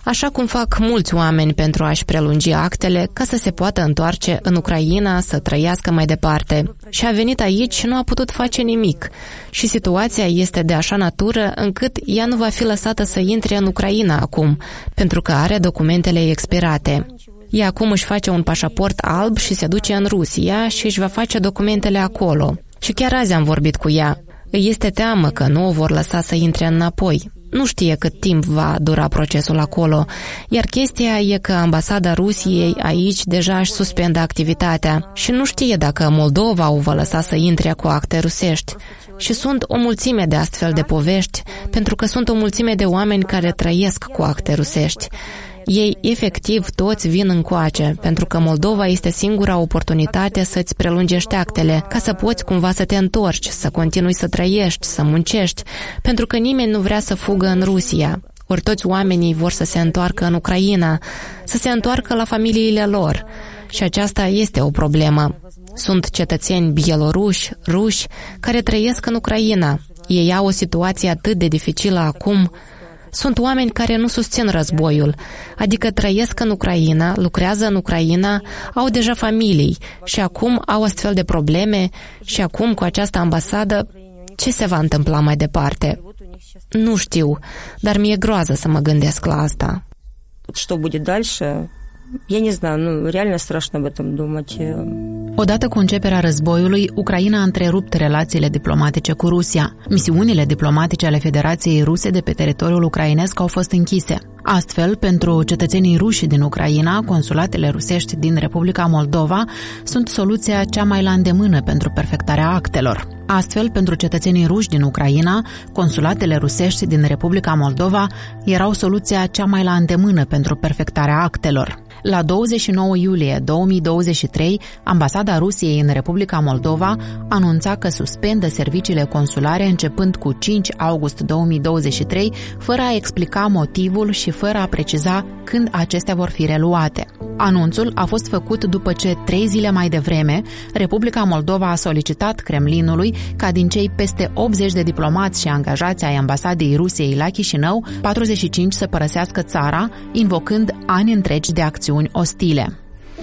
așa cum fac mulți oameni pentru a-și prelungi actele ca să se poată întoarce în Ucraina să trăiască mai departe. Și a venit aici și nu a putut face nimic. Și situația este de așa natură încât ea nu va fi lăsată să intre în Ucraina acum, pentru că are documentele expirate. Ea acum își face un pașaport alb și se duce în Rusia și își va face documentele acolo. Și chiar azi am vorbit cu ea. Îi este teamă că nu o vor lăsa să intre înapoi. Nu știe cât timp va dura procesul acolo, iar chestia e că ambasada Rusiei aici deja își suspendă activitatea și nu știe dacă Moldova o va lăsa să intre cu acte rusești. Și sunt o mulțime de astfel de povești, pentru că sunt o mulțime de oameni care trăiesc cu acte rusești. Ei, efectiv, toți vin încoace, pentru că Moldova este singura oportunitate să-ți prelungești actele, ca să poți cumva să te întorci, să continui să trăiești, să muncești, pentru că nimeni nu vrea să fugă în Rusia. Ori toți oamenii vor să se întoarcă în Ucraina, să se întoarcă la familiile lor. Și aceasta este o problemă. Sunt cetățeni bieloruși, ruși, care trăiesc în Ucraina. Ei au o situație atât de dificilă acum. Sunt oameni care nu susțin războiul, adică trăiesc în Ucraina, lucrează în Ucraina, au deja familii și acum au astfel de probleme și acum cu această ambasadă, ce se va întâmpla mai departe? Nu știu, dar mi-e groază să mă gândesc la asta. Ce va fi дальше? Я не знаю, ну, реально страшно об этом думать. Odată cu începerea războiului, Ucraina a întrerupt relațiile diplomatice cu Rusia. Misiunile diplomatice ale Federației Ruse de pe teritoriul ucrainesc au fost închise. Astfel, pentru cetățenii ruși din Ucraina, consulatele rusești din Republica Moldova sunt soluția cea mai la îndemână pentru perfectarea actelor. Astfel, pentru cetățenii ruși din Ucraina, consulatele rusești din Republica Moldova erau soluția cea mai la îndemână pentru perfectarea actelor. La douăzeci și nouă iulie două mii douăzeci și trei, ambasada Rusiei în Republica Moldova anunța că suspendă serviciile consulare începând cu cinci august două mii douăzeci și trei, fără a explica motivul și fără a preciza când acestea vor fi reluate. Anunțul a fost făcut după ce, trei zile mai devreme, Republica Moldova a solicitat Kremlinului ca din cei peste optzeci de diplomați și angajați ai ambasadei Rusiei la Chișinău, patruzeci și cinci să părăsească țara, invocând ani întregi de acțiuni ostile.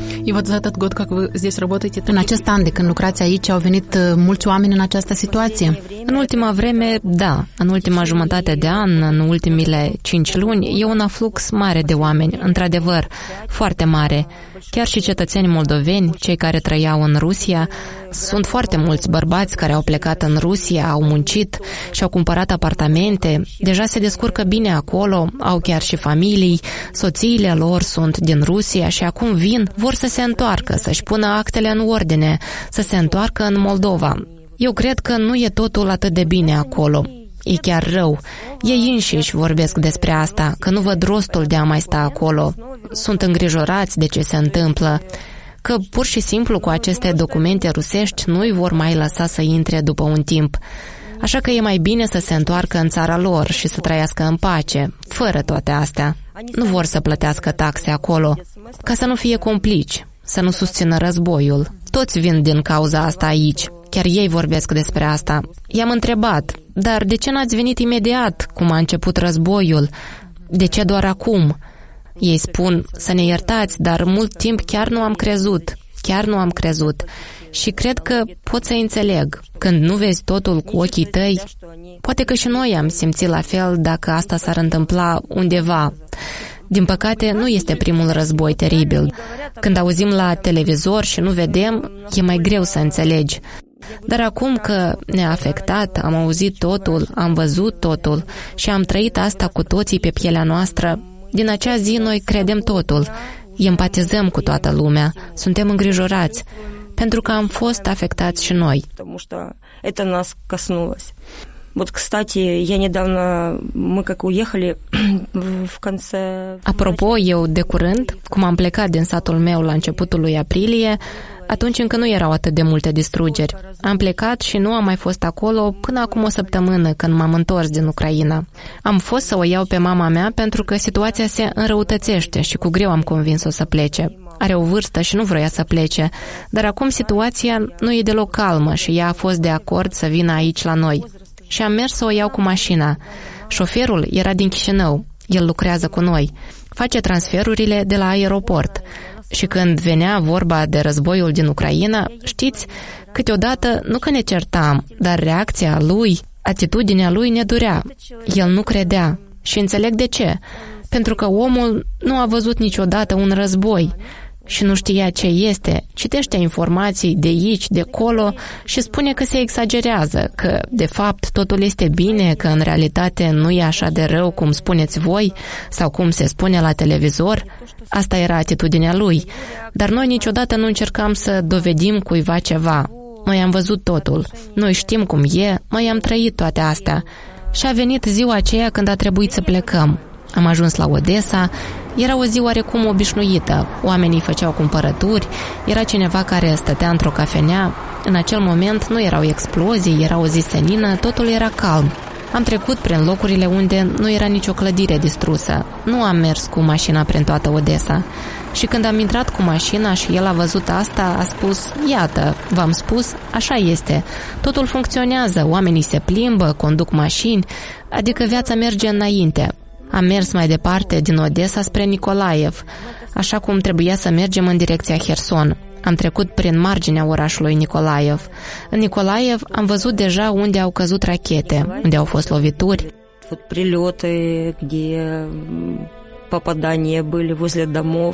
În acest an de când lucrați aici au venit mulți oameni în această situație? În ultima vreme, da. În ultima jumătate de an, în ultimile cinci luni, e un aflux mare de oameni, într-adevăr, foarte mare. Chiar și cetățeni moldoveni, cei care trăiau în Rusia, sunt foarte mulți bărbați care au plecat în Rusia, au muncit și au cumpărat apartamente, deja se descurcă bine acolo, au chiar și familii, soțiile lor sunt din Rusia și acum vin, vor să se întoarcă, să-și pună actele în ordine, să se întoarcă în Moldova. Eu cred că nu e totul atât de bine acolo. E chiar rău. Ei înșiși vorbesc despre asta, că nu văd rostul de a mai sta acolo. Sunt îngrijorați de ce se întâmplă, că pur și simplu cu aceste documente rusești nu îi vor mai lăsa să intre după un timp. Așa că e mai bine să se întoarcă în țara lor și să trăiască în pace, fără toate astea. Nu vor să plătească taxe acolo, ca să nu fie complici, să nu susțină războiul. Toți vin din cauza asta aici. Chiar ei vorbesc despre asta. I-am întrebat, dar de ce n-ați venit imediat, cum a început războiul? De ce doar acum? Ei spun, să ne iertați, dar mult timp chiar nu am crezut. Chiar nu am crezut. Și cred că pot să înțeleg. Când nu vezi totul cu ochii tăi, poate că și noi am simțit la fel dacă asta s-ar întâmpla undeva. Din păcate, nu este primul război teribil. Când auzim la televizor și nu vedem, e mai greu să înțelegi. Dar acum că ne-a afectat, am auzit totul, am văzut totul și am trăit asta cu toții pe pielea noastră, din acea zi noi credem totul, empatizăm cu toată lumea, suntem îngrijorați, pentru că am fost afectați și noi. Вот, кстати, я недавно, мы как уехали в конце... Apropo, eu de curând, cum am plecat din satul meu la începutul lui aprilie, atunci încă nu erau atât de multe distrugeri. Am plecat și nu am mai fost acolo până acum o săptămână când m-am întors din Ucraina. Am fost să o iau pe mama mea pentru că situația se înrăutățește și cu greu am convins-o să plece. Are o vârstă și nu vrea să plece, dar acum situația nu e deloc calmă și ea a fost de acord să vină aici la noi. Și am mers să o iau cu mașina. Șoferul era din Chișinău. El lucrează cu noi. face transferurile de la aeroport. Și când venea vorba de războiul din Ucraina, știți, câteodată nu că ne certam, dar reacția lui, atitudinea lui ne durea. El nu credea. Și înțeleg de ce. Pentru că omul nu a văzut niciodată un război și nu știa ce este, citește informații de aici, de acolo și spune că se exagerează, că de fapt totul este bine, că în realitate nu e așa de rău cum spuneți voi sau cum se spune la televizor. Asta era atitudinea lui, dar noi niciodată nu încercam să dovedim cuiva ceva. Noi am văzut totul, noi știm cum e, noi am trăit toate astea. Și a venit ziua aceea când a trebuit să plecăm. Am ajuns la Odessa, era o zi oarecum obișnuită, oamenii făceau cumpărături, era cineva care stătea într-o cafenea. În acel moment nu erau explozii, era o zi senină, totul era calm. Am trecut prin locurile unde nu era nicio clădire distrusă. Nu am mers cu mașina prin toată Odessa. Și când am intrat cu mașina și el a văzut asta, a spus, iată, v-am spus, așa este. Totul funcționează, oamenii se plimbă, conduc mașini, adică viața merge înainte. Am mers mai departe din Odessa spre Nikolaev, așa cum trebuia să mergem în direcția Herson. Am trecut prin marginea orașului Nikolaev. În Nikolaev am văzut deja unde au căzut rachete, unde au fost lovituri. Вот прилеты, где попадания были возле домов.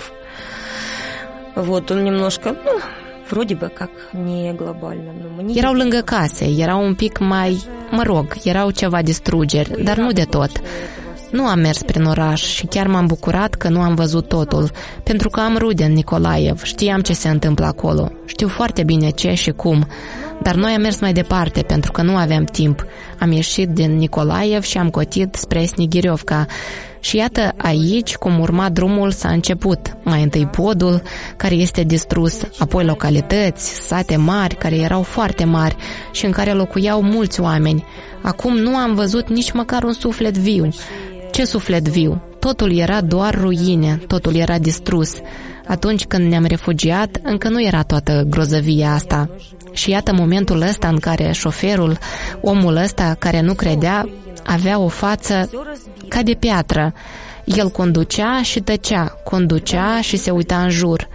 Вот он немножко, ну, вроде бы как не глобально. Erau lângă case, erau un pic mai, mă rog, erau ceva distrugeri, dar nu de tot. Nu am mers prin oraș și chiar m-am bucurat că nu am văzut totul, pentru că am rude în Nikolaev, știam ce se întâmplă acolo, știu foarte bine ce și cum, dar noi am mers mai departe pentru că nu aveam timp. Am ieșit din Nikolaev și am cotit spre Snigiriovka. Și iată aici cum urma drumul s-a început. Mai întâi podul, care este distrus, apoi localități, sate mari, care erau foarte mari și în care locuiau mulți oameni. Acum nu am văzut nici măcar un suflet viu. Ce suflet viu? Totul era doar ruine, totul era distrus. Atunci când ne-am refugiat, încă nu era toată grozăvia asta. Și iată momentul ăsta în care șoferul, omul ăsta care nu credea, avea o față ca de piatră. El conducea și tăcea, conducea și se uita în jur.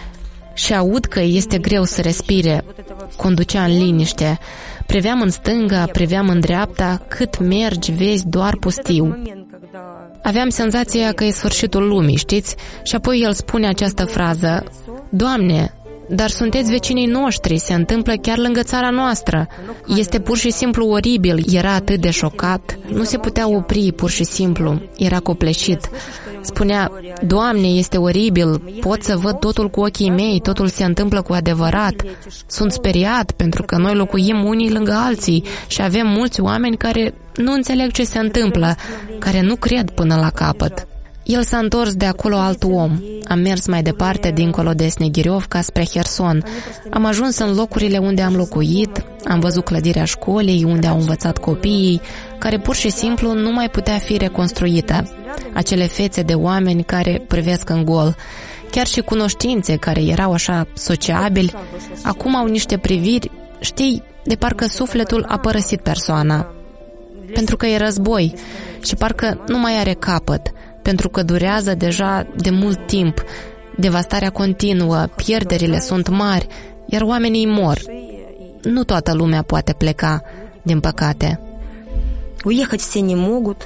Și aud că este greu să respire. Conducea în liniște. Priveam în stânga, priveam în dreapta, cât mergi, vezi doar pustiu. Aveam senzația că e sfârșitul lumii, știți? Și apoi el spune această frază: Doamne, dar sunteți vecinii noștri, se întâmplă chiar lângă țara noastră. Este pur și simplu oribil. Era atât de șocat. Nu se putea opri, pur și simplu. Era copleșit. Spunea, Doamne, este oribil, pot să văd totul cu ochii mei, totul se întâmplă cu adevărat. Sunt speriat pentru că noi locuim unii lângă alții și avem mulți oameni care nu înțeleg ce se întâmplă, care nu cred până la capăt. El s-a întors de acolo alt om. Am mers mai departe, dincolo de Snegiriovka, spre Herson. Am ajuns în locurile unde am locuit, am văzut clădirea școlii, unde au învățat copiii, care pur și simplu nu mai putea fi reconstruită. Acele fețe de oameni care privesc în gol. Chiar și cunoștințe care erau așa sociabili, acum au niște priviri, știi, de parcă sufletul a părăsit persoana. Pentru că e război și parcă nu mai are capăt. Pentru că durează deja de mult timp. Devastarea continuă, pierderile sunt mari, iar oamenii mor. Nu toată lumea poate pleca, din păcate. Уехать все не могут,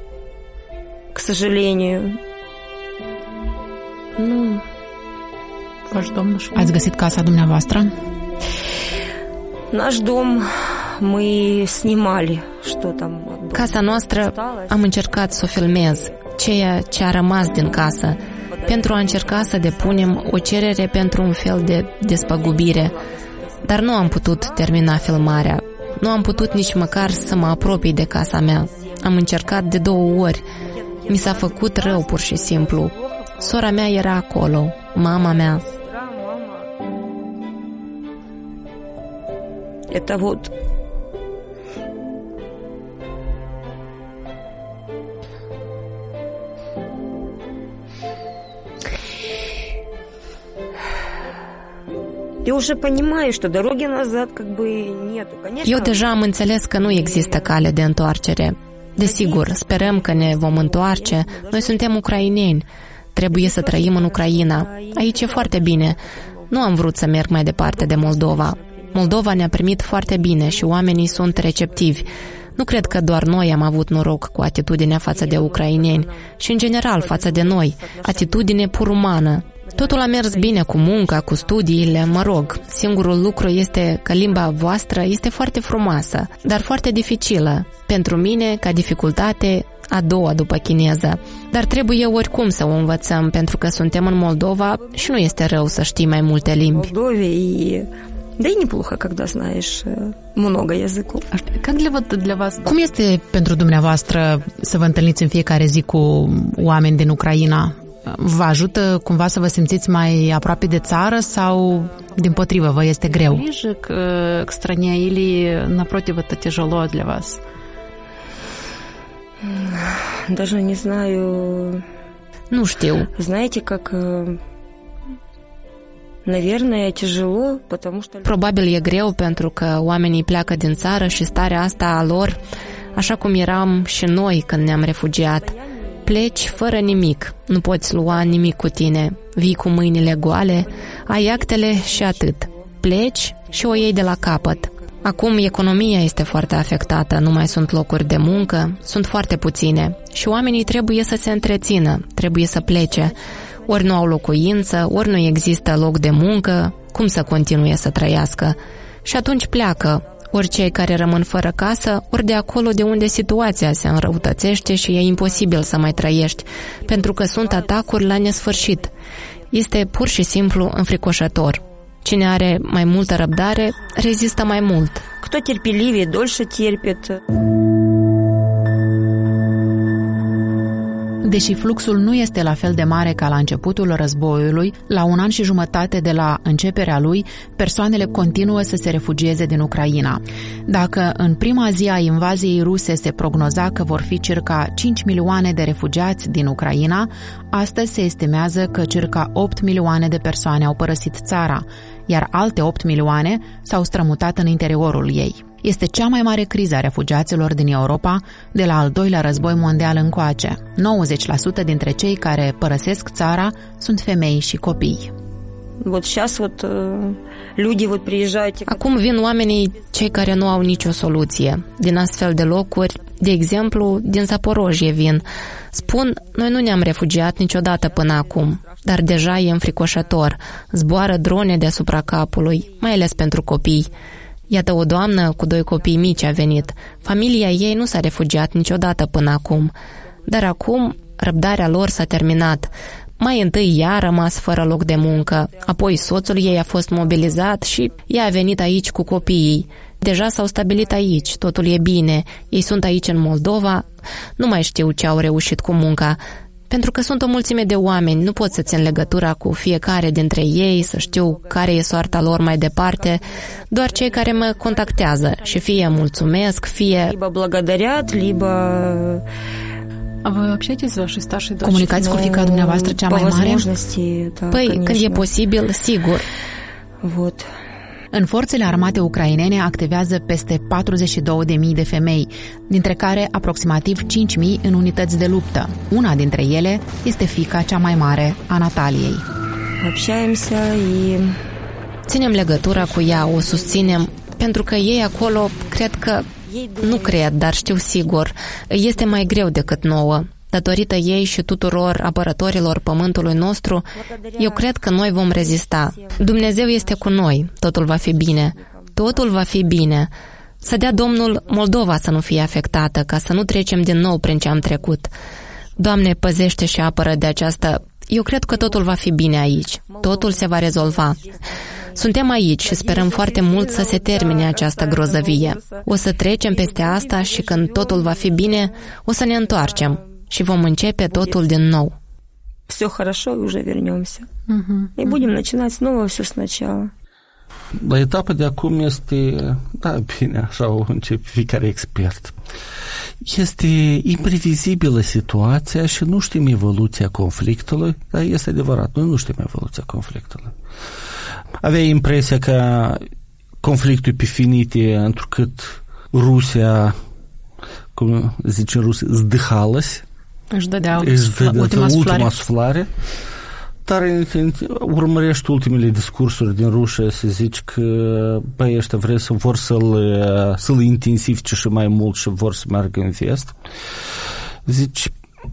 к сожалению. Nu. Ați găsit casa dumneavoastră? Nаш дом мы снимали, что там. Casa noastră am încercat să o filmez, ceea ce a rămas din casă, pentru a încerca să depunem o cerere pentru un fel de despăgubire. Dar nu am putut termina filmarea. Nu am putut nici măcar să mă apropii de casa mea. Am încercat de două ori. Mi s-a făcut rău pur și simplu. Sora mea era acolo, mama mea. Это вот Eu уже понимаю, что дороги назад как бы нету. Конечно. Eu deja am înțeles că nu există cale de întoarcere. Desigur, sperăm că ne vom întoarce. Noi suntem ucraineni. trebuie să trăim în Ucraina. Aici e foarte bine. Nu am vrut să merg mai departe de Moldova. Moldova ne-a primit foarte bine și oamenii sunt receptivi. Nu cred că doar noi am avut noroc cu atitudinea față de ucraineni și, în general, față de noi. Atitudine pur umană. Totul a mers bine cu munca, cu studiile, mă rog. Singurul lucru este că limba voastră este foarte frumoasă, dar foarte dificilă. Pentru mine, ca dificultate, a doua după chineză. Dar trebuie oricum să o învățăm, pentru că suntem în Moldova și nu este rău să știi mai multe limbi. Да и неплохо, когда знаешь много языков. Cum este pentru dumneavoastră să vă întâlniți în fiecare zi cu oameni din Ucraina? Vă ajută cumva să vă simțiți mai aproape de țară sau dimpotrivă, vă este greu? Ближе к, к стране или напротив это тяжело для вас? Даже не знаю. Nu știu. Знаете, как Наверное, тяжело, потому что... Probabil e greu pentru că oamenii pleacă din țară și starea asta a lor, așa cum eram și noi când ne-am refugiat. Pleci fără nimic, nu poți lua nimic cu tine, vii cu mâinile goale, ai actele și atât. Pleci și o iei de la capăt. Acum economia este foarte afectată, nu mai sunt locuri de muncă, sunt foarte puține și oamenii trebuie să se întrețină, trebuie să plece. Ori nu au locuință, ori nu există loc de muncă, cum să continue să trăiască? Și atunci pleacă, ori cei care rămân fără casă, ori de acolo de unde situația se înrăutățește și e imposibil să mai trăiești, pentru că sunt atacuri la nesfârșit. Este pur și simplu înfricoșător. Cine are mai multă răbdare, rezistă mai mult. Кто терпеливее, дольше терпит. Deși fluxul nu este la fel de mare ca la începutul războiului, la un an și jumătate de la începerea lui, persoanele continuă să se refugieze din Ucraina. Dacă în prima zi a invaziei ruse se prognoza că vor fi circa cinci milioane de refugiați din Ucraina, astăzi se estimează că circa opt milioane de persoane au părăsit țara, iar alte opt milioane s-au strămutat în interiorul ei. Este cea mai mare criză a refugiaților din Europa de la al doilea război mondial încoace. nouăzeci la sută dintre cei care părăsesc țara sunt femei și copii. Acum vin oamenii cei care nu au nicio soluție. Din astfel de locuri, de exemplu, din Zaporojie vin. Spun, noi nu ne-am refugiat niciodată până acum, dar deja e înfricoșător. Zboară drone deasupra capului, mai ales pentru copii. Iată, o doamnă cu doi copii mici a venit. Familia ei nu s-a refugiat niciodată până acum. Dar acum răbdarea lor s-a terminat. Mai întâi ea a rămas fără loc de muncă, apoi soțul ei a fost mobilizat și ea a venit aici cu copiii. Deja s-au stabilit aici, totul e bine. Ei sunt aici în Moldova, nu mai știu ce au reușit cu munca. Pentru că sunt o mulțime de oameni, nu pot să țin legătura cu fiecare dintre ei, să știu care e soarta lor mai departe, doar cei care mă contactează și fie mulțumesc, fie... Comunicați cu fiica dumneavoastră cea mai mare? Păi, când e posibil, sigur. În forțele armate ucrainene activează peste patruzeci și două de mii de femei, dintre care aproximativ cinci mii în unități de luptă. Una dintre ele este fiica cea mai mare a Nataliei. Ținem legătura cu ea, o susținem, pentru că ei acolo, cred că, nu cred, dar știu sigur, este mai greu decât nouă. Datorită ei și tuturor apărătorilor pământului nostru, eu cred că noi vom rezista. Dumnezeu este cu noi, totul va fi bine. Totul va fi bine. Să dea Domnul Moldova să nu fie afectată, ca să nu trecem din nou prin ce am trecut. Doamne, păzește și apără de această... Eu cred că totul va fi bine aici. Totul se va rezolva. Suntem aici și sperăm foarte mult să se termine această grozăvie. O să trecem peste asta și când totul va fi bine, o să ne întoarcem. Și vom începe totul din nou. Все хорошо, и уже вернемся. И будем начинать снова все сначала. La etapa de acum este, da, bine, așa o începe fiecare expert. Este imprevizibilă situația și nu știm evoluția conflictului, dar este adevărat, noi nu știm evoluția conflictului. Avea impresia că conflictul pe finite, întrucât Rusia, cum zice în rusă, zdыхалась, Își dădea își dădea ultima, ultima suflare. Dar urmărești ultimele discursuri din Rusia să zici că băi, ăștia vrei să vor să-l, să-l intensifice și mai mult și vor să meargă în vest. Zici,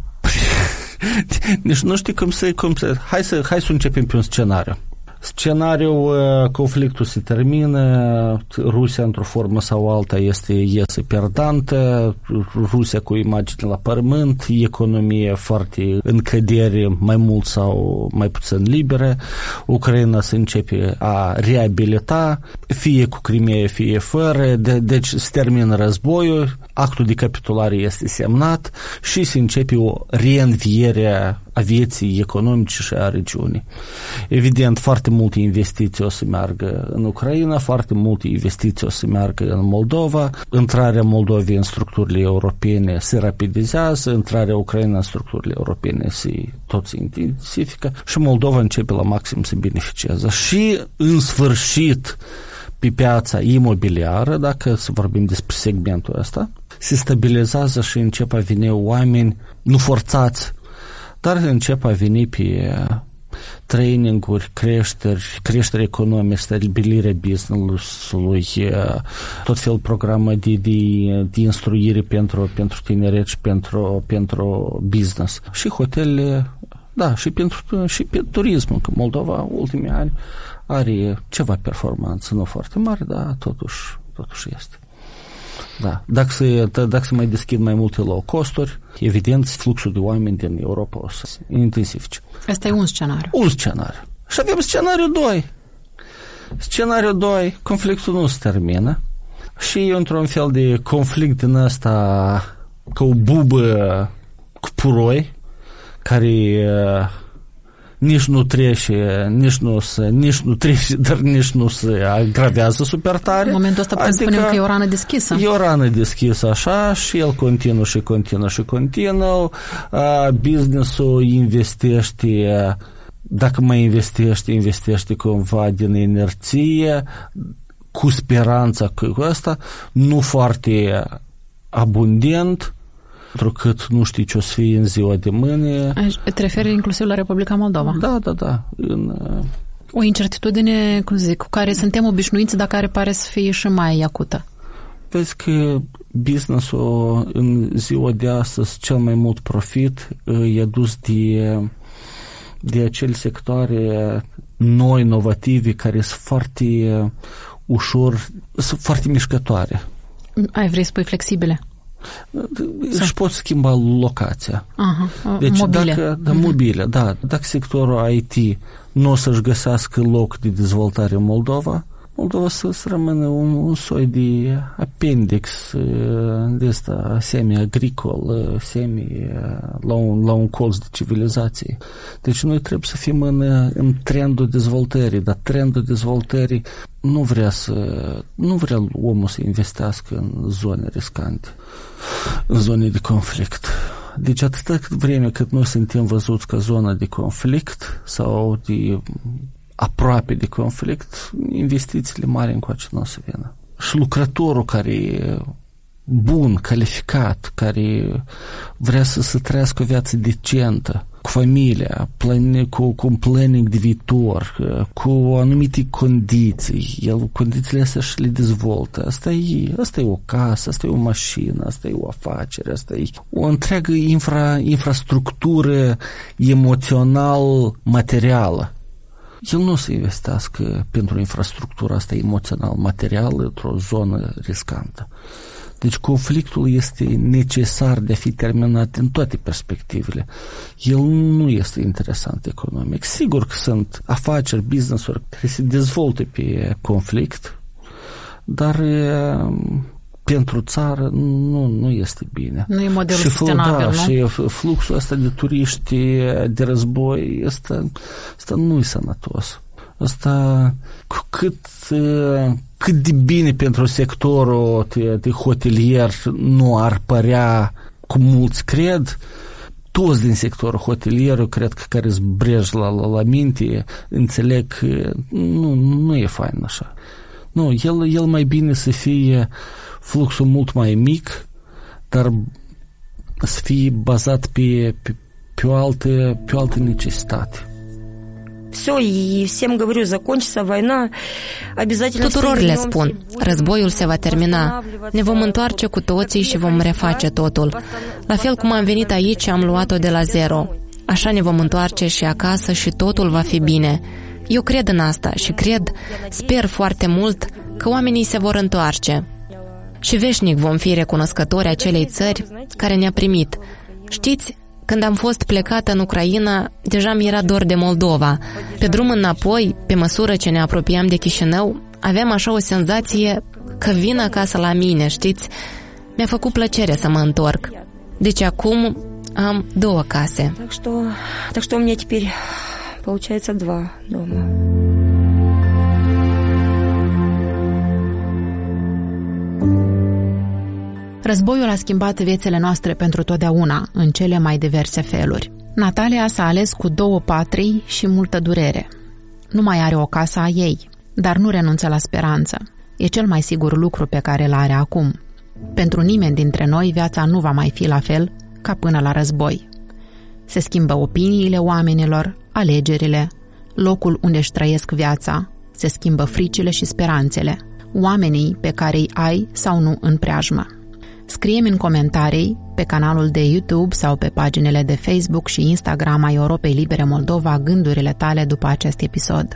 nici nu știu cum să, cum să hai, să, hai să începem pe un scenariu. Scenariul, conflictul se termină, Rusia într-o formă sau alta este iese perdantă, Rusia cu imagine la pământ, economie foarte în cădere, mai mult sau mai puțin liberă, Ucraina se începe a reabilita, fie cu Crimea, fie fără, de, deci se termină războiul, actul de capitulare este semnat și se începe o reînviere a vieții economice și a regiunii. Evident, foarte multe investiții o să meargă în Ucraina, foarte multe investiții o să meargă în Moldova, intrarea Moldovei în structurile europene se rapidizează, intrarea Ucrainei în structurile europene se tot se intensifică și Moldova începe la maxim să beneficieze. Și, în sfârșit, pe piața imobiliară, dacă să vorbim despre segmentul ăsta, se stabilizează și încep a veni oameni, nu forțați, dar încep a veni pe traininguri, creșteri, creștere economică, stabilirea business-ului, tot felul programe de, de, de instruire pentru, pentru tineret și pentru, pentru business. Și hotelele, da, și pentru, și pentru turismul, că Moldova, ultimii ani, are ceva performanță, nu foarte mare, dar totuși, totuși este. Da. Dacă se, dacă se mai deschid mai multe low costuri, evident, fluxul de oameni din Europa o să se intensifice. Asta e un scenariu. Un scenariu. Și avem scenariul doi. Scenariul doi, conflictul nu se termină și e într-un fel de conflict din ăsta ca o bubă cu puroi care nici nu trece, nici nu se, nici nu trece, dar nici nu se agravează super tare. În momentul ăsta putem adică spune că e o rană deschisă. E o rană deschisă așa și el continuă și continuă și continuă. Business-ul investește, dacă mai investește, investește cumva din inerție, cu speranța că ăsta, nu foarte abundent, pentru că nu știi ce o să fie în ziua de mâine. Te referi inclusiv la Republica Moldova? Da, da, da. În, o incertitudine, cum zic, cu care suntem obișnuiți, dar care pare să fie și mai acută. Vezi că business-ul în ziua de astăzi cel mai mult profit e adus de, de acele sectoare noi, inovative, care sunt foarte ușor, sunt foarte mișcătoare. Ai, vrei să spui flexibile? Își pot schimba locația. Aha, deci mobile. Dacă, da, mobile, da. Dacă sectorul I T nu o să-și găsească loc de dezvoltare în Moldova, Moldova să, să rămână un, un soi de appendix de ăsta semi-agricol, semi, la un, la un colț de civilizație. Deci noi trebuie să fim în, în trendul dezvoltării, dar trendul dezvoltării nu vrea să, nu vrea omul să investească în zone riscante, în zone de conflict. Deci atâta vreme cât noi suntem văzuți ca zonă de conflict sau de aproape de conflict, investițiile mari încoace nu o să vină. Și lucrătorul care e bun, calificat, care vrea să se trăiască o viață decentă, cu familia, plan, cu, cu un planning de viitor, cu anumite condiții, el condițiile astea și le dezvoltă. Asta e, asta e o casă, asta e o mașină, asta e o afacere, asta e o întreagă infra, infrastructură emoțional-materială. El nu o să investească pentru infrastructura asta emoțional-materială într-o zonă riscantă. Deci conflictul este necesar de a fi terminat din toate perspectivele. El nu este interesant economic. Sigur că sunt afaceri, business-uri care se dezvoltă pe conflict, dar pentru țară nu, nu este bine. Nu e modelul și sustenabil, da, nu? Și fluxul ăsta de turiști de război, ăsta, ăsta nu e sănătos. Asta cu cât, cât de bine pentru sectorul de, de hotelier nu ar părea, cum mulți cred, toți din sectorul hotelierul, cred că care zbrej la, la, la minte, înțeleg că nu, nu e fain așa. Nu, el, el mai bine să fie fluxul mult mai mic, dar să fie bazat pe, pe, pe, o, altă, pe o altă necesitate. Tuturor le spun, războiul se va termina, ne vom întoarce cu toții și vom reface totul. La fel cum am venit aici, am luat-o de la zero. Așa ne vom întoarce și acasă și totul va fi bine. Eu cred în asta și cred, sper foarte mult că oamenii se vor întoarce. Și veșnic vom fi recunoscători acelei țări care ne-a primit. Știți, când am fost plecată în Ucraina, deja mi era dor de Moldova. Pe drum înapoi, pe măsură ce ne apropiam de Chișinău, aveam așa o senzație că vin acasă la mine, știți? Mi-a făcut plăcere să mă întorc. Deci acum am două case. Так что, так что у меня теперь получается два дома. Războiul a schimbat viețile noastre pentru totdeauna, în cele mai diverse feluri. Natalia s-a ales cu două patrii și multă durere. Nu mai are o casă a ei, dar nu renunță la speranță. E cel mai sigur lucru pe care îl are acum. Pentru nimeni dintre noi, viața nu va mai fi la fel ca până la război. Se schimbă opiniile oamenilor, alegerile, locul unde își trăiesc viața, se schimbă fricile și speranțele, oamenii pe care îi ai sau nu în preajmă. Scrie-mi în comentarii, pe canalul de YouTube sau pe paginile de Facebook și Instagram a Europei Libere Moldova gândurile tale după acest episod.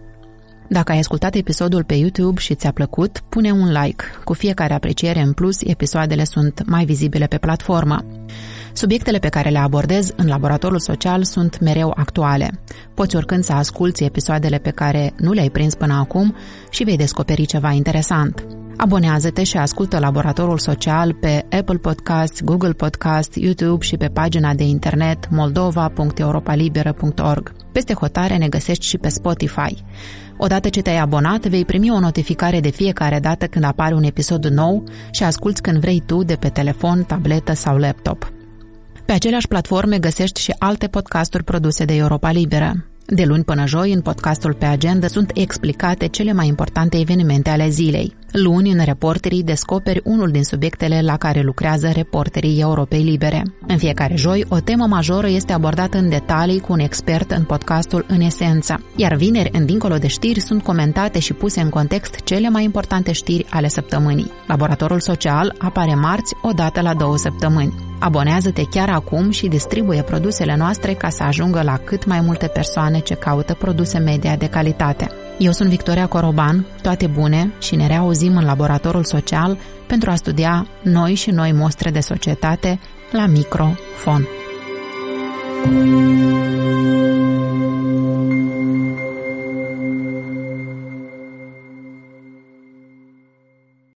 Dacă ai ascultat episodul pe YouTube și ți-a plăcut, pune un like. Cu fiecare apreciere în plus, episoadele sunt mai vizibile pe platformă. Subiectele pe care le abordez în laboratorul social sunt mereu actuale. Poți oricând să asculți episoadele pe care nu le-ai prins până acum și vei descoperi ceva interesant. Abonează-te și ascultă Laboratorul Social pe Apple Podcast, Google Podcast, YouTube și pe pagina de internet moldova punct europalibera punct org. Peste hotare ne găsești și pe Spotify. Odată ce te-ai abonat, vei primi o notificare de fiecare dată când apare un episod nou și asculți când vrei tu de pe telefon, tabletă sau laptop. Pe aceleași platforme găsești și alte podcasturi produse de Europa Liberă. De luni până joi, în podcastul Pe Agenda, sunt explicate cele mai importante evenimente ale zilei. Luni, în Reporterii, descoperi unul din subiectele la care lucrează reporterii Europei Libere. În fiecare joi, o temă majoră este abordată în detalii cu un expert în podcastul În Esență. Iar vineri, în Dincolo de Știri, sunt comentate și puse în context cele mai importante știri ale săptămânii. Laboratorul Social apare marți, o dată la două săptămâni. Abonează-te chiar acum și distribuie produsele noastre ca să ajungă la cât mai multe persoane ce caută produse media de calitate. Eu sunt Victoria Coroban, toate bune și ne reauzim în Laboratorul Social pentru a studia noi și noi mostre de societate la microfon.